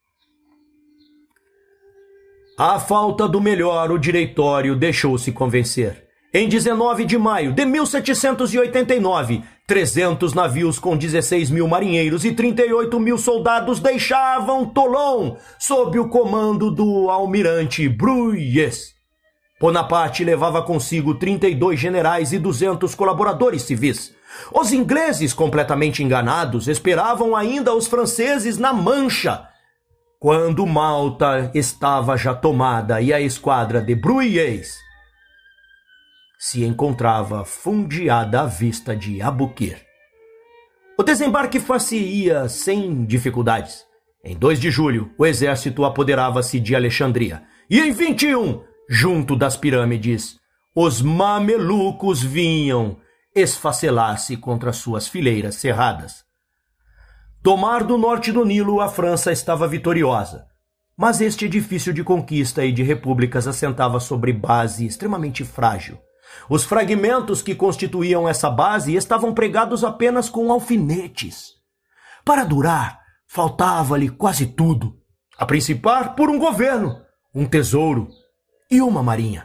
À falta do melhor, o diretório deixou-se convencer. Em dezenove de maio de mil setecentos e oitenta e nove, trezentos navios com dezesseis mil marinheiros e trinta e oito mil soldados deixavam Toulon sob o comando do almirante Bruyès. Bonaparte levava consigo trinta e dois generais e duzentos colaboradores civis. Os ingleses, completamente enganados, esperavam ainda os franceses na Mancha, quando Malta estava já tomada e a esquadra de Bruyès se encontrava fundeada à vista de Aboukir. O desembarque far-se-ia sem dificuldades. Em dois de julho, o exército apoderava-se de Alexandria. E em vinte e um, junto das pirâmides, os mamelucos vinham esfacelar-se contra suas fileiras cerradas. Do mar do norte do Nilo, a França estava vitoriosa. Mas este edifício de conquista e de repúblicas assentava sobre base extremamente frágil. Os fragmentos que constituíam essa base estavam pregados apenas com alfinetes. Para durar, faltava-lhe quase tudo, a principar por um governo, um tesouro e uma marinha.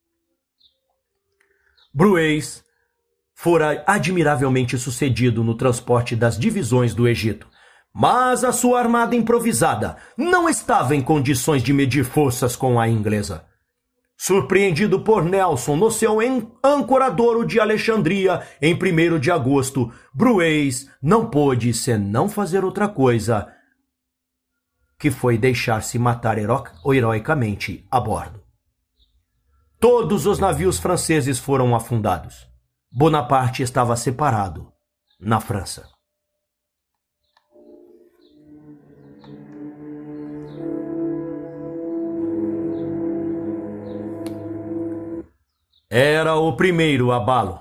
Bruyès fora admiravelmente sucedido no transporte das divisões do Egito, mas a sua armada improvisada não estava em condições de medir forças com a inglesa. Surpreendido por Nelson no seu ancoradouro de Alexandria em primeiro de agosto, Brueys não pôde senão fazer outra coisa, que foi deixar-se matar hero- heroicamente a bordo. Todos os navios franceses foram afundados. Bonaparte estava separado na França. Era o primeiro abalo.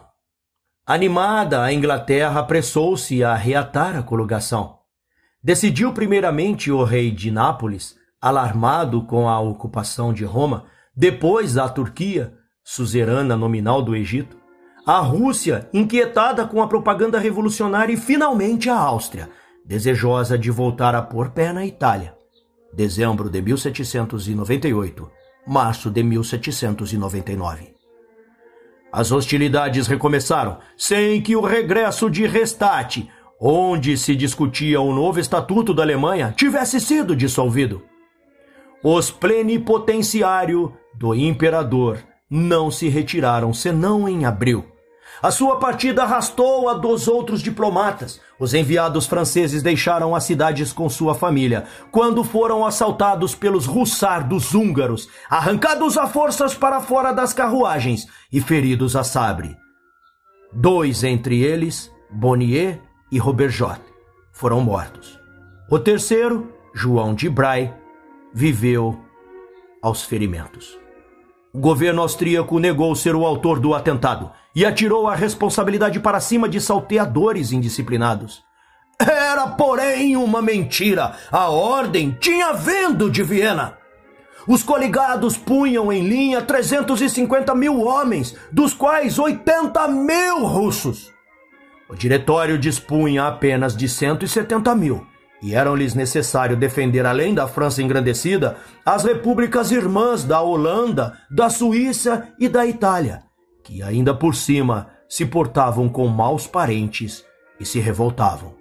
Animada, a Inglaterra apressou-se a reatar a coligação. Decidiu primeiramente o rei de Nápoles, alarmado com a ocupação de Roma, depois a Turquia, suzerana nominal do Egito, a Rússia, inquietada com a propaganda revolucionária, e finalmente a Áustria, desejosa de voltar a pôr pé na Itália. Dezembro de mil setecentos e noventa e oito, março de mil setecentos e noventa e nove. As hostilidades recomeçaram, sem que o regresso de Restart, onde se discutia o novo estatuto da Alemanha, tivesse sido dissolvido. Os plenipotenciários do imperador não se retiraram senão em abril. A sua partida arrastou a dos outros diplomatas. Os enviados franceses deixaram as cidades com sua família, quando foram assaltados pelos russardos húngaros, arrancados a forças para fora das carruagens e feridos a sabre. Dois entre eles, Bonnier e Roberjot, foram mortos. O terceiro, João de Bray, viveu aos ferimentos. O governo austríaco negou ser o autor do atentado e atirou a responsabilidade para cima de salteadores indisciplinados. Era, porém, uma mentira. A ordem tinha vindo de Viena. Os coligados punham em linha trezentos e cinquenta mil homens, dos quais oitenta mil russos. O diretório dispunha apenas de cento e setenta mil, e eram-lhes necessário defender, além da França engrandecida, as repúblicas irmãs da Holanda, da Suíça e da Itália, que ainda por cima se portavam com maus parentes e se revoltavam.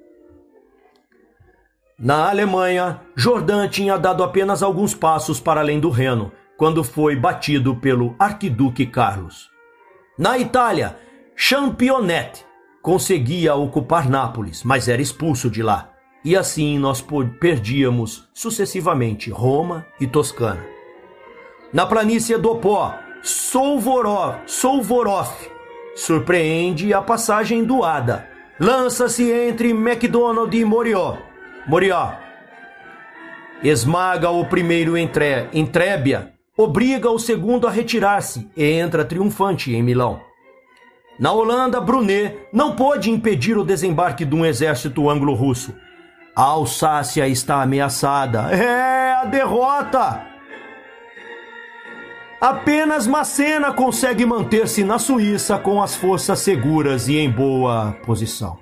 Na Alemanha, Jourdan tinha dado apenas alguns passos para além do Reno, quando foi batido pelo arquiduque Carlos. Na Itália, Championnet conseguia ocupar Nápoles, mas era expulso de lá. E assim nós perdíamos sucessivamente Roma e Toscana. Na planície do Pó, Souvorov, Souvorov surpreende a passagem do Ada. Lança-se entre MacDonald e Morió. Morió. Esmaga o primeiro em, Tre, em Trébia, obriga o segundo a retirar-se e entra triunfante em Milão. Na Holanda, Brunet não pôde impedir o desembarque de um exército anglo-russo. A Alsácia está ameaçada. É a derrota! Apenas Massena consegue manter-se na Suíça com as forças seguras e em boa posição.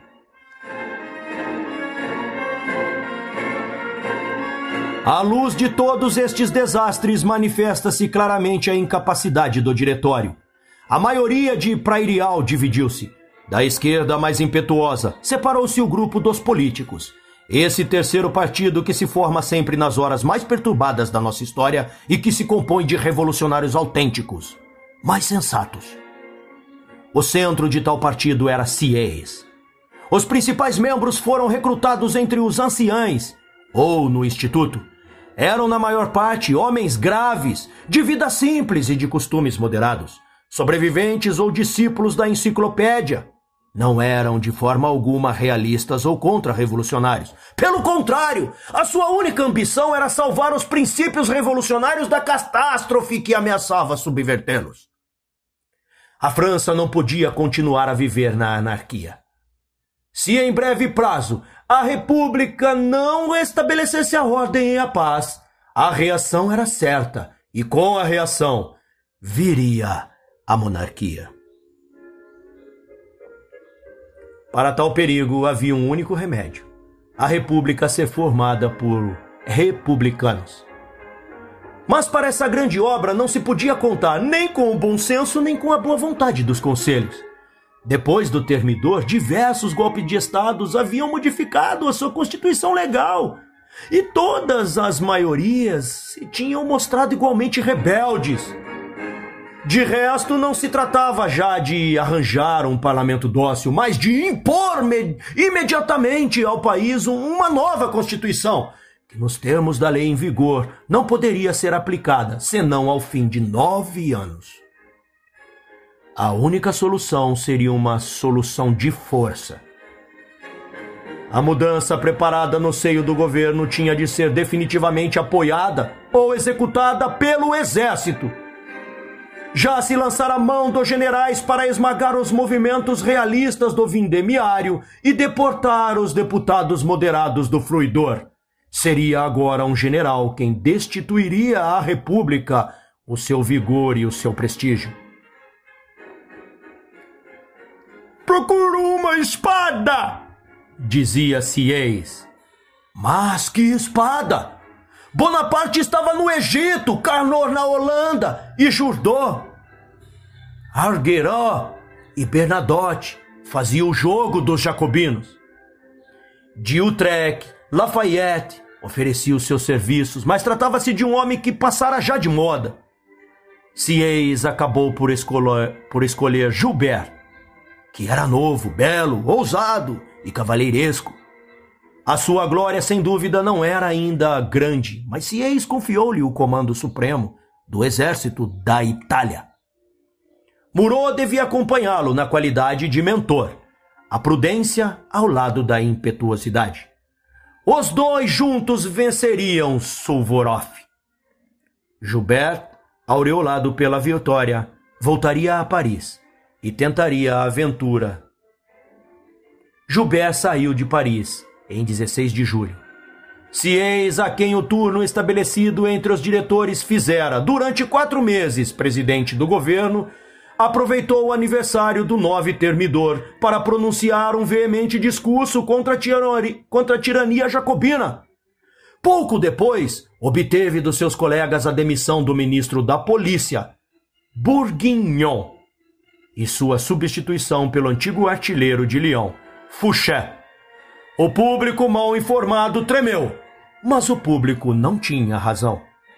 À luz de todos estes desastres, manifesta-se claramente a incapacidade do diretório. A maioria de Prairial dividiu-se. Da esquerda mais impetuosa, separou-se o grupo dos políticos. Esse terceiro partido que se forma sempre nas horas mais perturbadas da nossa história e que se compõe de revolucionários autênticos, mais sensatos. O centro de tal partido era Sieyès. Os principais membros foram recrutados entre os anciães, ou no instituto. Eram na maior parte homens graves, de vida simples e de costumes moderados, sobreviventes ou discípulos da enciclopédia. Não eram de forma alguma realistas ou contra-revolucionários. Pelo contrário, a sua única ambição era salvar os princípios revolucionários da catástrofe que ameaçava subvertê-los. A França não podia continuar a viver na anarquia. Se em breve prazo a República não estabelecesse a ordem e a paz, a reação era certa, e com a reação viria a monarquia. Para tal perigo havia um único remédio: a República ser formada por republicanos. Mas para essa grande obra não se podia contar nem com o bom senso nem com a boa vontade dos conselhos. Depois do Termidor, diversos golpes de estados haviam modificado a sua constituição legal, e todas as maiorias se tinham mostrado igualmente rebeldes. De resto, não se tratava já de arranjar um parlamento dócil, mas de impor imediatamente ao país uma nova Constituição, que nos termos da lei em vigor não poderia ser aplicada senão ao fim de nove anos. A única solução seria uma solução de força. A mudança preparada no seio do governo tinha de ser definitivamente apoiada ou executada pelo exército. Já se lançara a mão dos generais para esmagar os movimentos realistas do vindemiário e deportar os deputados moderados do fruidor. Seria agora um general quem destituiria à República o seu vigor e o seu prestígio. Procuro uma espada, dizia Sieyès. Mas que espada? Bonaparte estava no Egito, Carnot na Holanda e Jourdan. Arguerot e Bernadotte faziam o jogo dos jacobinos. D'Utrecht, Lafayette oferecia os seus serviços, mas tratava-se de um homem que passara já de moda. Sieyès acabou por escolher, por escolher Joubert, que era novo, belo, ousado e cavalheiresco. A sua glória, sem dúvida, não era ainda grande, mas Sieyès confiou-lhe o comando supremo do exército da Itália. Murat devia acompanhá-lo na qualidade de mentor, a prudência ao lado da impetuosidade. Os dois juntos venceriam Suvorov. Joubert, aureolado pela vitória, voltaria a Paris e tentaria a aventura. Joubert saiu de Paris em dezesseis de julho. Sieyès, a quem o turno estabelecido entre os diretores fizera durante quatro meses presidente do governo, aproveitou o aniversário do novo termidor para pronunciar um veemente discurso contra a, tirania, contra a tirania jacobina. Pouco depois, obteve dos seus colegas a demissão do ministro da Polícia, Bourguignon, e sua substituição pelo antigo artilheiro de Lyon, Fouché. O público mal informado tremeu, mas o público não tinha razão.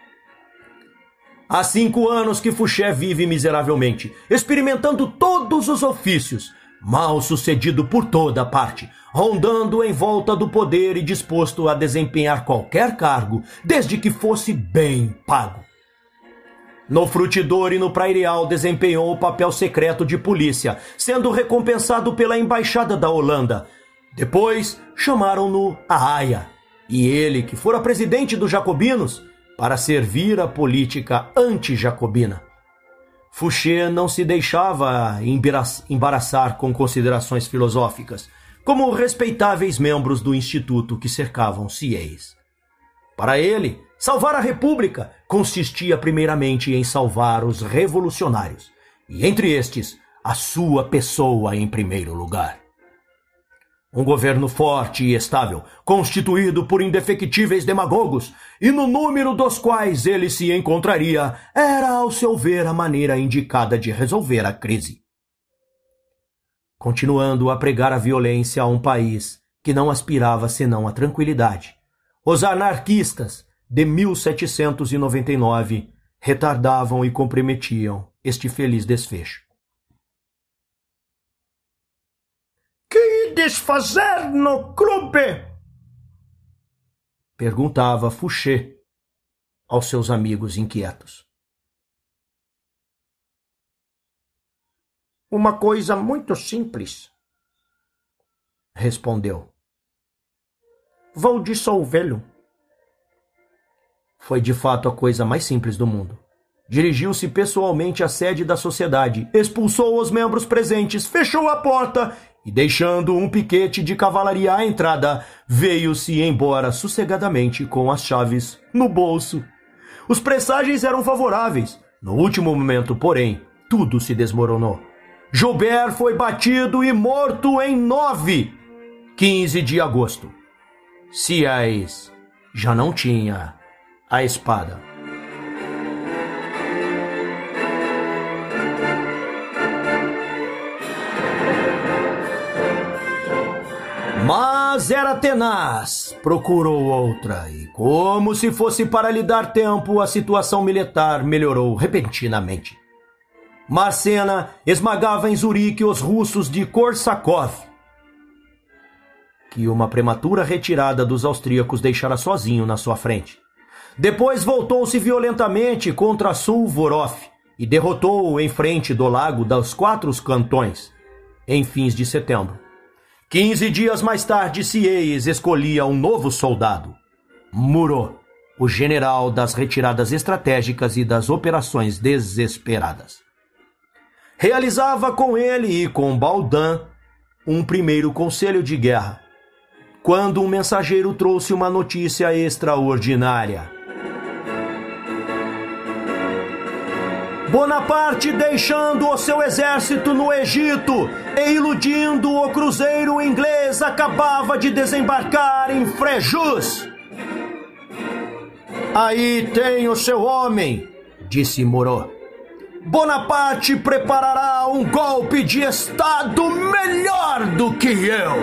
Há cinco anos que Fouché vive miseravelmente, experimentando todos os ofícios, mal sucedido por toda parte, rondando em volta do poder e disposto a desempenhar qualquer cargo, desde que fosse bem pago. No Frutidor e no Prairial desempenhou o papel secreto de polícia, sendo recompensado pela Embaixada da Holanda. Depois chamaram-no a Haia, e ele, que fora presidente dos jacobinos, para servir a política anti-jacobina. Fouché não se deixava embaraçar com considerações filosóficas, como respeitáveis membros do instituto que cercavam Sieyès. Para ele, salvar a República consistia primeiramente em salvar os revolucionários, e entre estes, a sua pessoa em primeiro lugar. Um governo forte e estável, constituído por indefectíveis demagogos, e no número dos quais ele se encontraria, era, ao seu ver, a maneira indicada de resolver a crise. Continuando a pregar a violência a um país que não aspirava senão à tranquilidade, os anarquistas de mil setecentos e noventa e nove retardavam e comprometiam este feliz desfecho. Que desfazer no clube? Perguntava Fouché aos seus amigos inquietos. Uma coisa muito simples, respondeu. Vou dissolvê-lo. Foi de fato a coisa mais simples do mundo. Dirigiu-se pessoalmente à sede da sociedade, expulsou os membros presentes, fechou a porta e, deixando um piquete de cavalaria à entrada, veio-se embora sossegadamente com as chaves no bolso. Os presságios eram favoráveis. No último momento, porém, tudo se desmoronou. Joubert foi batido e morto em nove, quinze de agosto. Sieyès já não tinha a espada. Mas era tenaz, procurou outra, e como se fosse para lhe dar tempo, a situação militar melhorou repentinamente. Marcena esmagava em Zurique os russos de Korsakov, que uma prematura retirada dos austríacos deixara sozinho na sua frente. Depois voltou-se violentamente contra Suvorov e derrotou-o em frente do Lago dos Quatro Cantões, em fins de setembro. Quinze dias mais tarde, Sieyes escolhia um novo soldado, Murat, o general das retiradas estratégicas e das operações desesperadas. Realizava com ele e com Baudin um primeiro conselho de guerra, quando um mensageiro trouxe uma notícia extraordinária. Bonaparte, deixando o seu exército no Egito e iludindo o cruzeiro inglês, acabava de desembarcar em Fréjus. Aí tem o seu homem, disse Murat. Bonaparte preparará um golpe de Estado melhor do que eu.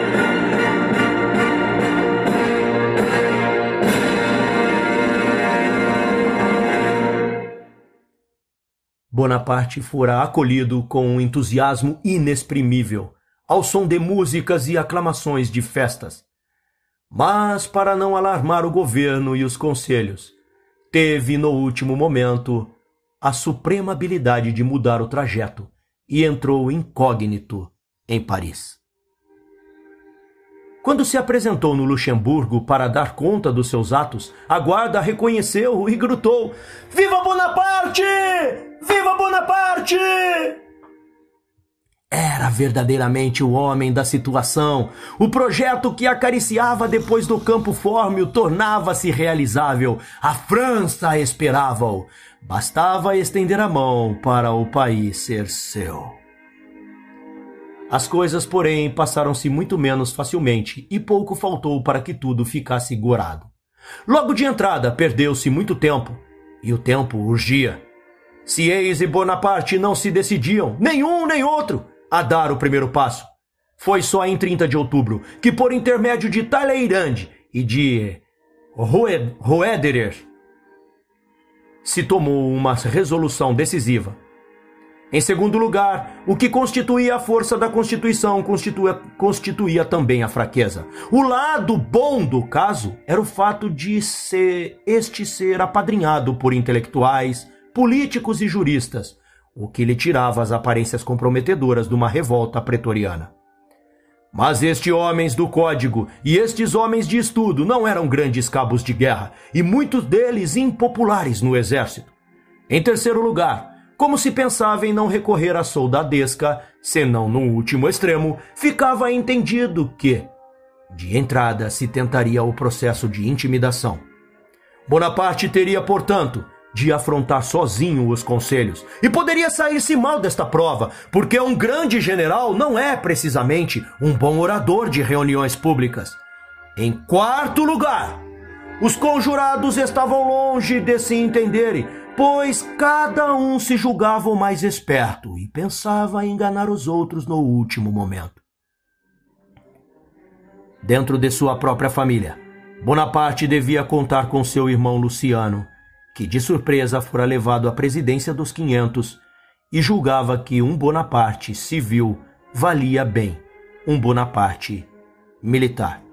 Bonaparte fora acolhido com um entusiasmo inexprimível, ao som de músicas e aclamações de festas. Mas, para não alarmar o governo e os conselhos, teve no último momento a suprema habilidade de mudar o trajeto e entrou incógnito em Paris. Quando se apresentou no Luxemburgo para dar conta dos seus atos, a guarda reconheceu-o e gritou: "Viva Bonaparte! Viva Bonaparte!" Era verdadeiramente o homem da situação. O projeto que acariciava depois do Campo Fórmio tornava-se realizável. A França esperava-o. Bastava estender a mão para o país ser seu. As coisas, porém, passaram-se muito menos facilmente e pouco faltou para que tudo ficasse gorado. Logo de entrada, perdeu-se muito tempo, e o tempo urgia. Sieyes e Bonaparte não se decidiam, nenhum nem outro, a dar o primeiro passo. Foi só em trinta de outubro que, por intermédio de Talleyrand e de Roederer, se tomou uma resolução decisiva. Em segundo lugar, o que constituía a força da Constituição constituía, constituía também a fraqueza. O lado bom do caso era o fato de ser, este ser apadrinhado por intelectuais, políticos e juristas, o que lhe tirava as aparências comprometedoras de uma revolta pretoriana. Mas estes homens do código e estes homens de estudo não eram grandes cabos de guerra, e muitos deles impopulares no exército. Em terceiro lugar, como se pensava em não recorrer à soldadesca, senão no último extremo, ficava entendido que, de entrada, se tentaria o processo de intimidação. Bonaparte teria, portanto, de afrontar sozinho os conselhos, e poderia sair-se mal desta prova, porque um grande general não é, precisamente, um bom orador de reuniões públicas. Em quarto lugar, os conjurados estavam longe de se entenderem, pois cada um se julgava o mais esperto e pensava em enganar os outros no último momento. Dentro de sua própria família, Bonaparte devia contar com seu irmão Luciano, que de surpresa fora levado à presidência dos quinhentos e julgava que um Bonaparte civil valia bem um Bonaparte militar.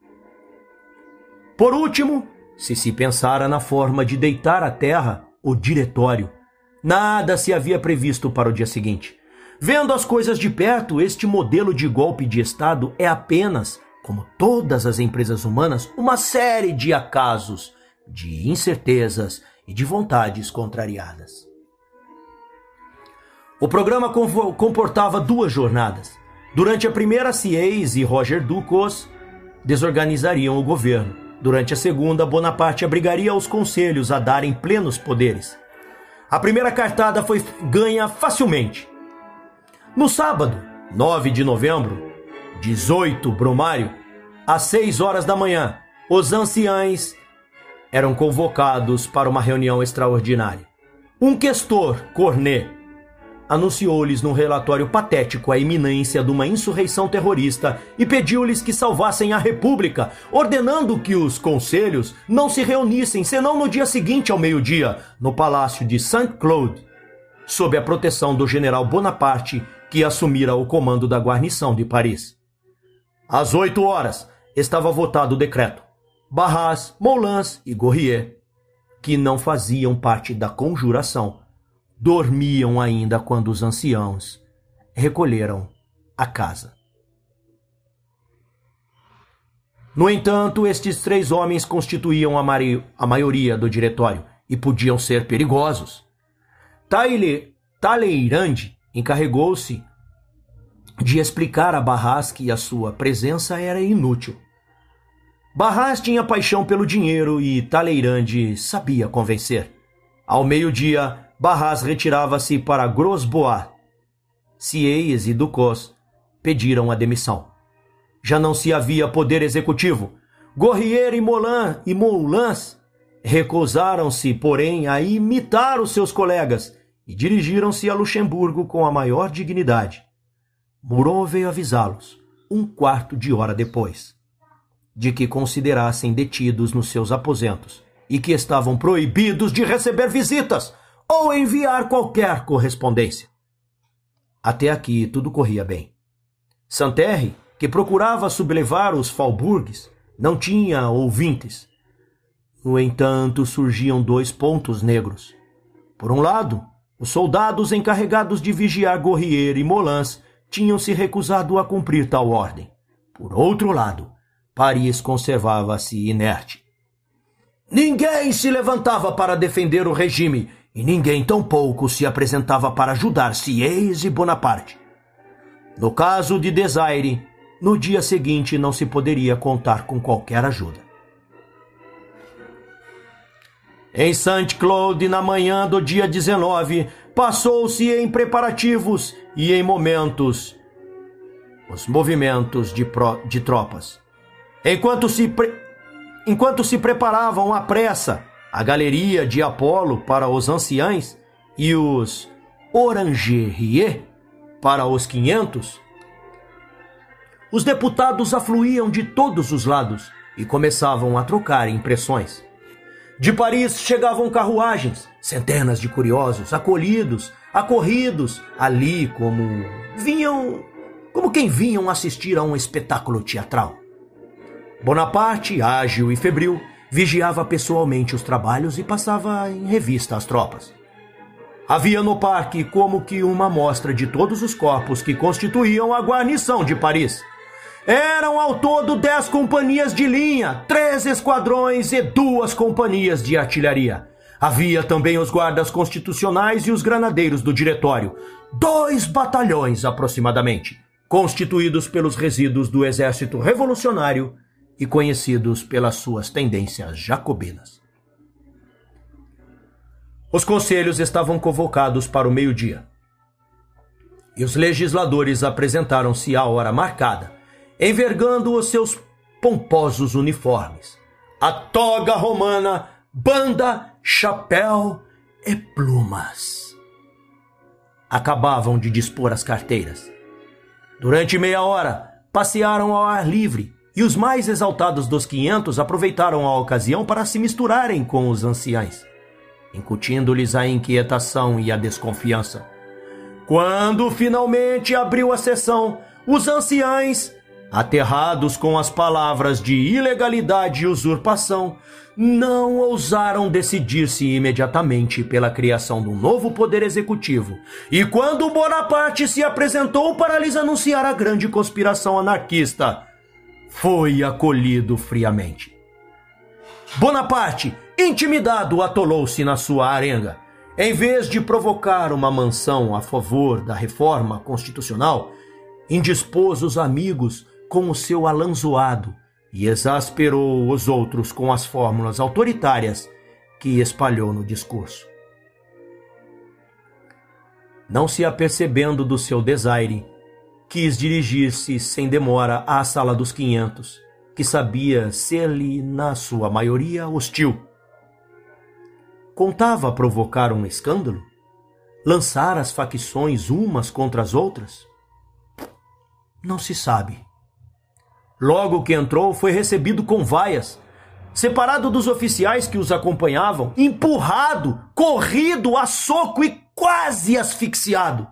Por último, se se pensara na forma de deitar à terra o diretório, nada se havia previsto para o dia seguinte. Vendo as coisas de perto, este modelo de golpe de Estado é apenas, como todas as empresas humanas, uma série de acasos, de incertezas e de vontades contrariadas. O programa comportava duas jornadas. Durante a primeira, Sieyes e Roger Ducos desorganizariam o governo. Durante a segunda, Bonaparte obrigaria os conselhos a darem plenos poderes. A primeira cartada foi ganha facilmente. No sábado, nove de novembro, dezoito Brumário, às seis horas da manhã, os anciães eram convocados para uma reunião extraordinária. Um questor, Cornet, anunciou-lhes num relatório patético a iminência de uma insurreição terrorista e pediu-lhes que salvassem a República, ordenando que os conselhos não se reunissem senão no dia seguinte ao meio-dia, no Palácio de Saint-Cloud. sob a proteção do general Bonaparte, que assumira o comando da guarnição de Paris. Às oito horas, estava votado o decreto. Barras, Moulins e Gorrier, que não faziam parte da conjuração, dormiam ainda quando os anciãos recolheram a casa. No entanto, estes três homens constituíam a, mari- a maioria do diretório e podiam ser perigosos. Taile- Talleyrand encarregou-se de explicar a Barras que a sua presença era inútil. Barras tinha paixão pelo dinheiro e Talleyrand sabia convencer. Ao meio-dia, Barras retirava-se para Grosbois. Sieyes e Ducos pediram a demissão. Já não se havia poder executivo. Gorrier e Moulin e Moulins recusaram-se, porém, a imitar os seus colegas e dirigiram-se a Luxemburgo com a maior dignidade. Moreau veio avisá-los, um quarto de hora depois, de que considerassem detidos nos seus aposentos e que estavam proibidos de receber visitas ou enviar qualquer correspondência. Até aqui tudo corria bem. Santerre, que procurava sublevar os Faubourgs, não tinha ouvintes. No entanto, surgiam dois pontos negros. Por um lado, os soldados encarregados de vigiar Gorrier e Moulins tinham se recusado a cumprir tal ordem. Por outro lado, Paris conservava-se inerte. Ninguém se levantava para defender o regime e ninguém tampouco se apresentava para ajudar Sieyes e Bonaparte. No caso de Desire, no dia seguinte não se poderia contar com qualquer ajuda. Em Saint-Claude, na manhã do dia dezenove, passou-se em preparativos e em momentos os movimentos de, pro, de tropas. Enquanto se, pre, enquanto se preparavam à pressa a galeria de Apolo para os anciães e os Orangerier para os quinhentos, os deputados afluíam de todos os lados e começavam a trocar impressões. De Paris chegavam carruagens, centenas de curiosos, acolhidos, acorridos, ali como vinham, como quem vinham assistir a um espetáculo teatral. Bonaparte, ágil e febril, vigiava pessoalmente os trabalhos e passava em revista as tropas. Havia no parque como que uma amostra de todos os corpos que constituíam a guarnição de Paris. Eram ao todo dez companhias de linha, três esquadrões e duas companhias de artilharia. Havia também os guardas constitucionais e os granadeiros do diretório, dois batalhões aproximadamente, constituídos pelos resíduos do exército revolucionário e conhecidos pelas suas tendências jacobinas. Os conselhos estavam convocados para o meio-dia, e os legisladores apresentaram-se à hora marcada, envergando os seus pomposos uniformes, a toga romana, banda, chapéu e plumas. Acabavam de dispor as carteiras. Durante meia hora, passearam ao ar livre e os mais exaltados dos quinhentos aproveitaram a ocasião para se misturarem com os anciães, incutindo-lhes a inquietação e a desconfiança. Quando finalmente abriu a sessão, os anciães, aterrados com as palavras de ilegalidade e usurpação, não ousaram decidir-se imediatamente pela criação de um novo poder executivo. E quando Bonaparte se apresentou para lhes anunciar a grande conspiração anarquista, foi acolhido friamente. Bonaparte, intimidado, atolou-se na sua arenga. Em vez de provocar uma mansão a favor da reforma constitucional, indispôs os amigos com o seu alanzoado e exasperou os outros com as fórmulas autoritárias que espalhou no discurso. Não se apercebendo do seu desaire, quis dirigir-se sem demora à sala dos quinhentos, que sabia ser-lhe, na sua maioria, hostil. Contava provocar um escândalo? Lançar as facções umas contra as outras? Não se sabe. Logo que entrou, foi recebido com vaias, separado dos oficiais que os acompanhavam, empurrado, corrido a soco e quase asfixiado.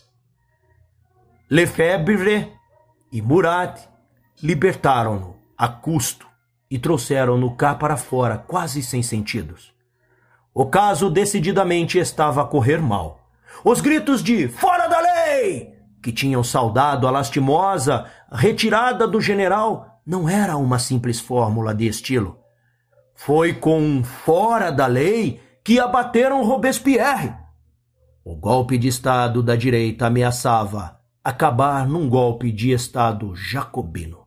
Lefebvre e Murat libertaram-no a custo e trouxeram-no cá para fora, quase sem sentidos. O caso decididamente estava a correr mal. Os gritos de "Fora da lei!", que tinham saudado a lastimosa retirada do general, não era uma simples fórmula de estilo. Foi com "fora da lei" que abateram Robespierre. O golpe de Estado da direita ameaçava acabar num golpe de Estado jacobino.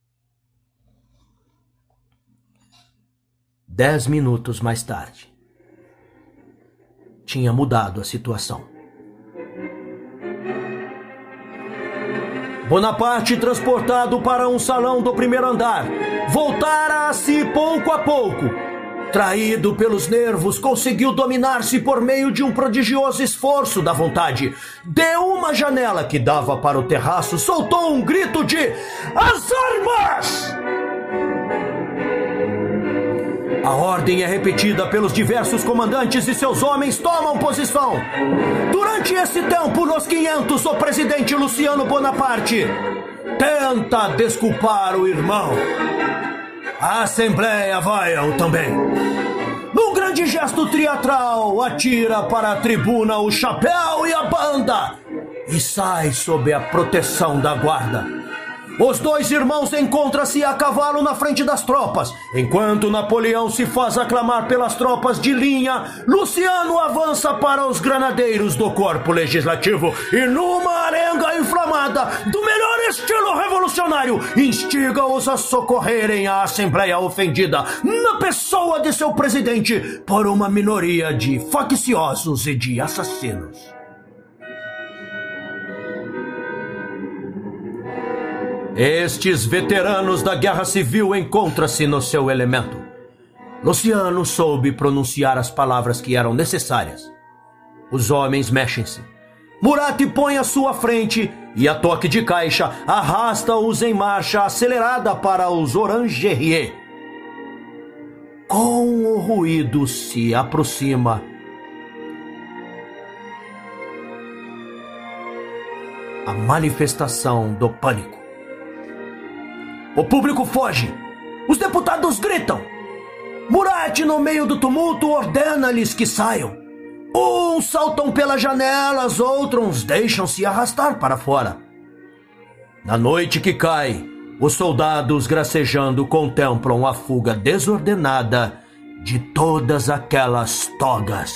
Dez minutos mais tarde, tinha mudado a situação. Bonaparte, transportado para um salão do primeiro andar, voltara a si pouco a pouco. Traído pelos nervos, conseguiu dominar-se por meio de um prodigioso esforço da vontade. De uma janela que dava para o terraço, soltou um grito de "As armas!". A ordem é repetida pelos diversos comandantes e seus homens tomam posição. Durante esse tempo, nos quinhentos, o presidente Luciano Bonaparte tenta desculpar o irmão. A Assembleia vai-ao também. Num grande gesto teatral, atira para a tribuna o chapéu e a banda e sai sob a proteção da guarda. Os dois irmãos encontram-se a cavalo na frente das tropas. Enquanto Napoleão se faz aclamar pelas tropas de linha, Luciano avança para os granadeiros do corpo legislativo e, numa arenga inflamada do melhor estilo revolucionário, instiga-os a socorrerem a Assembleia ofendida na pessoa de seu presidente por uma minoria de facciosos e de assassinos. Estes veteranos da Guerra Civil encontram-se no seu elemento. Luciano soube pronunciar as palavras que eram necessárias. Os homens mexem-se. Murat põe à sua frente e, a toque de caixa, arrasta-os em marcha acelerada para os Orangerie. Com o ruído se aproxima a manifestação do pânico. O público foge. Os deputados gritam. Murat, no meio do tumulto, ordena-lhes que saiam. Uns saltam pelas janelas, outros deixam-se arrastar para fora. Na noite que cai, os soldados, gracejando, contemplam a fuga desordenada de todas aquelas togas.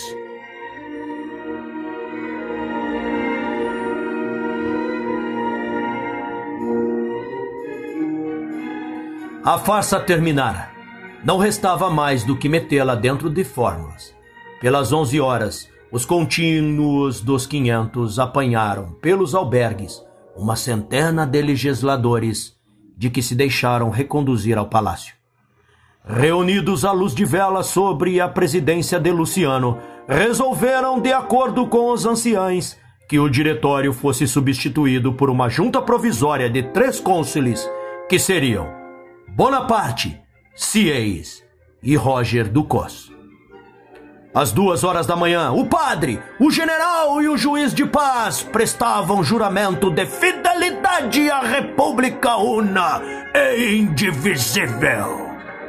A farsa terminara. Não restava mais do que metê-la dentro de fórmulas. Pelas onze horas, os contínuos dos quinhentos apanharam pelos albergues uma centena de legisladores de que se deixaram reconduzir ao palácio. Reunidos à luz de vela sobre a presidência de Luciano, resolveram, de acordo com os anciães, que o diretório fosse substituído por uma junta provisória de três cônsules, que seriam Bonaparte, Sieyès e Roger Ducos. Às duas horas da manhã, o padre, o general e o juiz de paz prestavam juramento de fidelidade à República una e indivisível.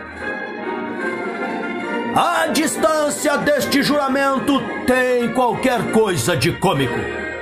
A distância deste juramento tem qualquer coisa de cômico.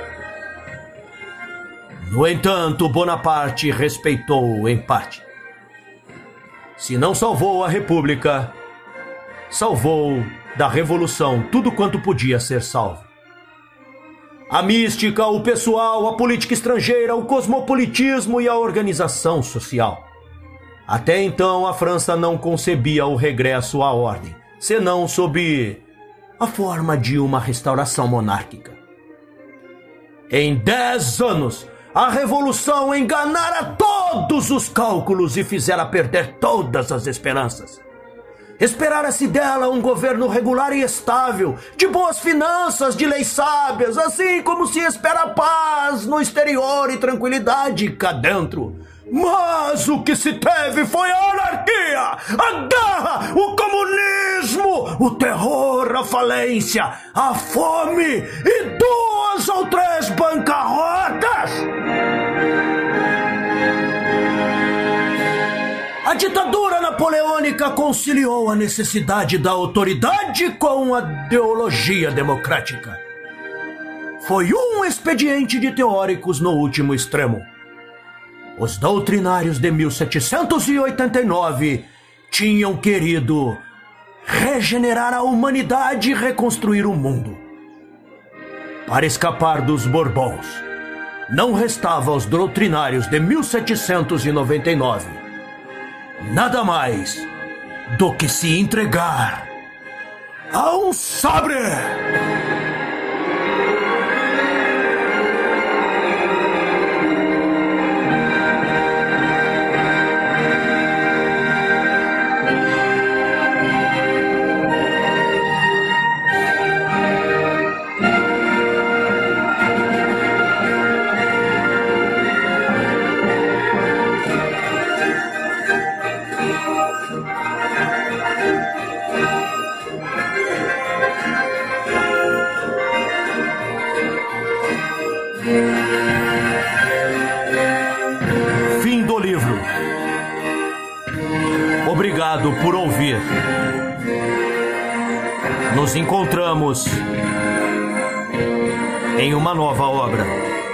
No entanto, Bonaparte respeitou em parte. Se não salvou a República, salvou da Revolução tudo quanto podia ser salvo. A mística, o pessoal, a política estrangeira, o cosmopolitismo e a organização social. Até então, a França não concebia o regresso à ordem, senão sob a forma de uma restauração monárquica. Em dez anos, a Revolução enganara todos os cálculos e fizera perder todas as esperanças. Esperara-se dela um governo regular e estável, de boas finanças, de leis sábias, assim como se espera paz no exterior e tranquilidade cá dentro. Mas o que se teve foi a anarquia, a guerra, o comunismo, o terror, a falência, a fome e duas ou três bancarrotas. A ditadura napoleônica conciliou a necessidade da autoridade com a ideologia democrática. Foi um expediente de teóricos no último extremo. Os doutrinários de mil setecentos e oitenta e nove tinham querido regenerar a humanidade e reconstruir o mundo. Para escapar dos Bourbons, não restava aos doutrinários de mil setecentos e noventa e nove nada mais do que se entregar a um sabre. Fim do livro. Obrigado por ouvir. Nos encontramos em uma nova obra.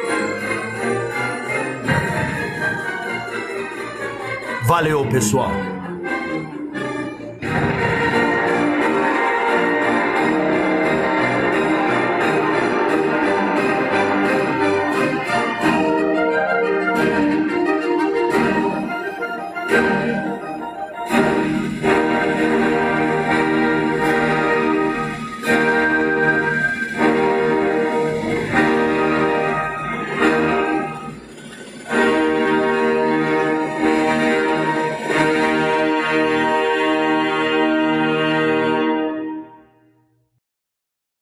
Valeu, pessoal.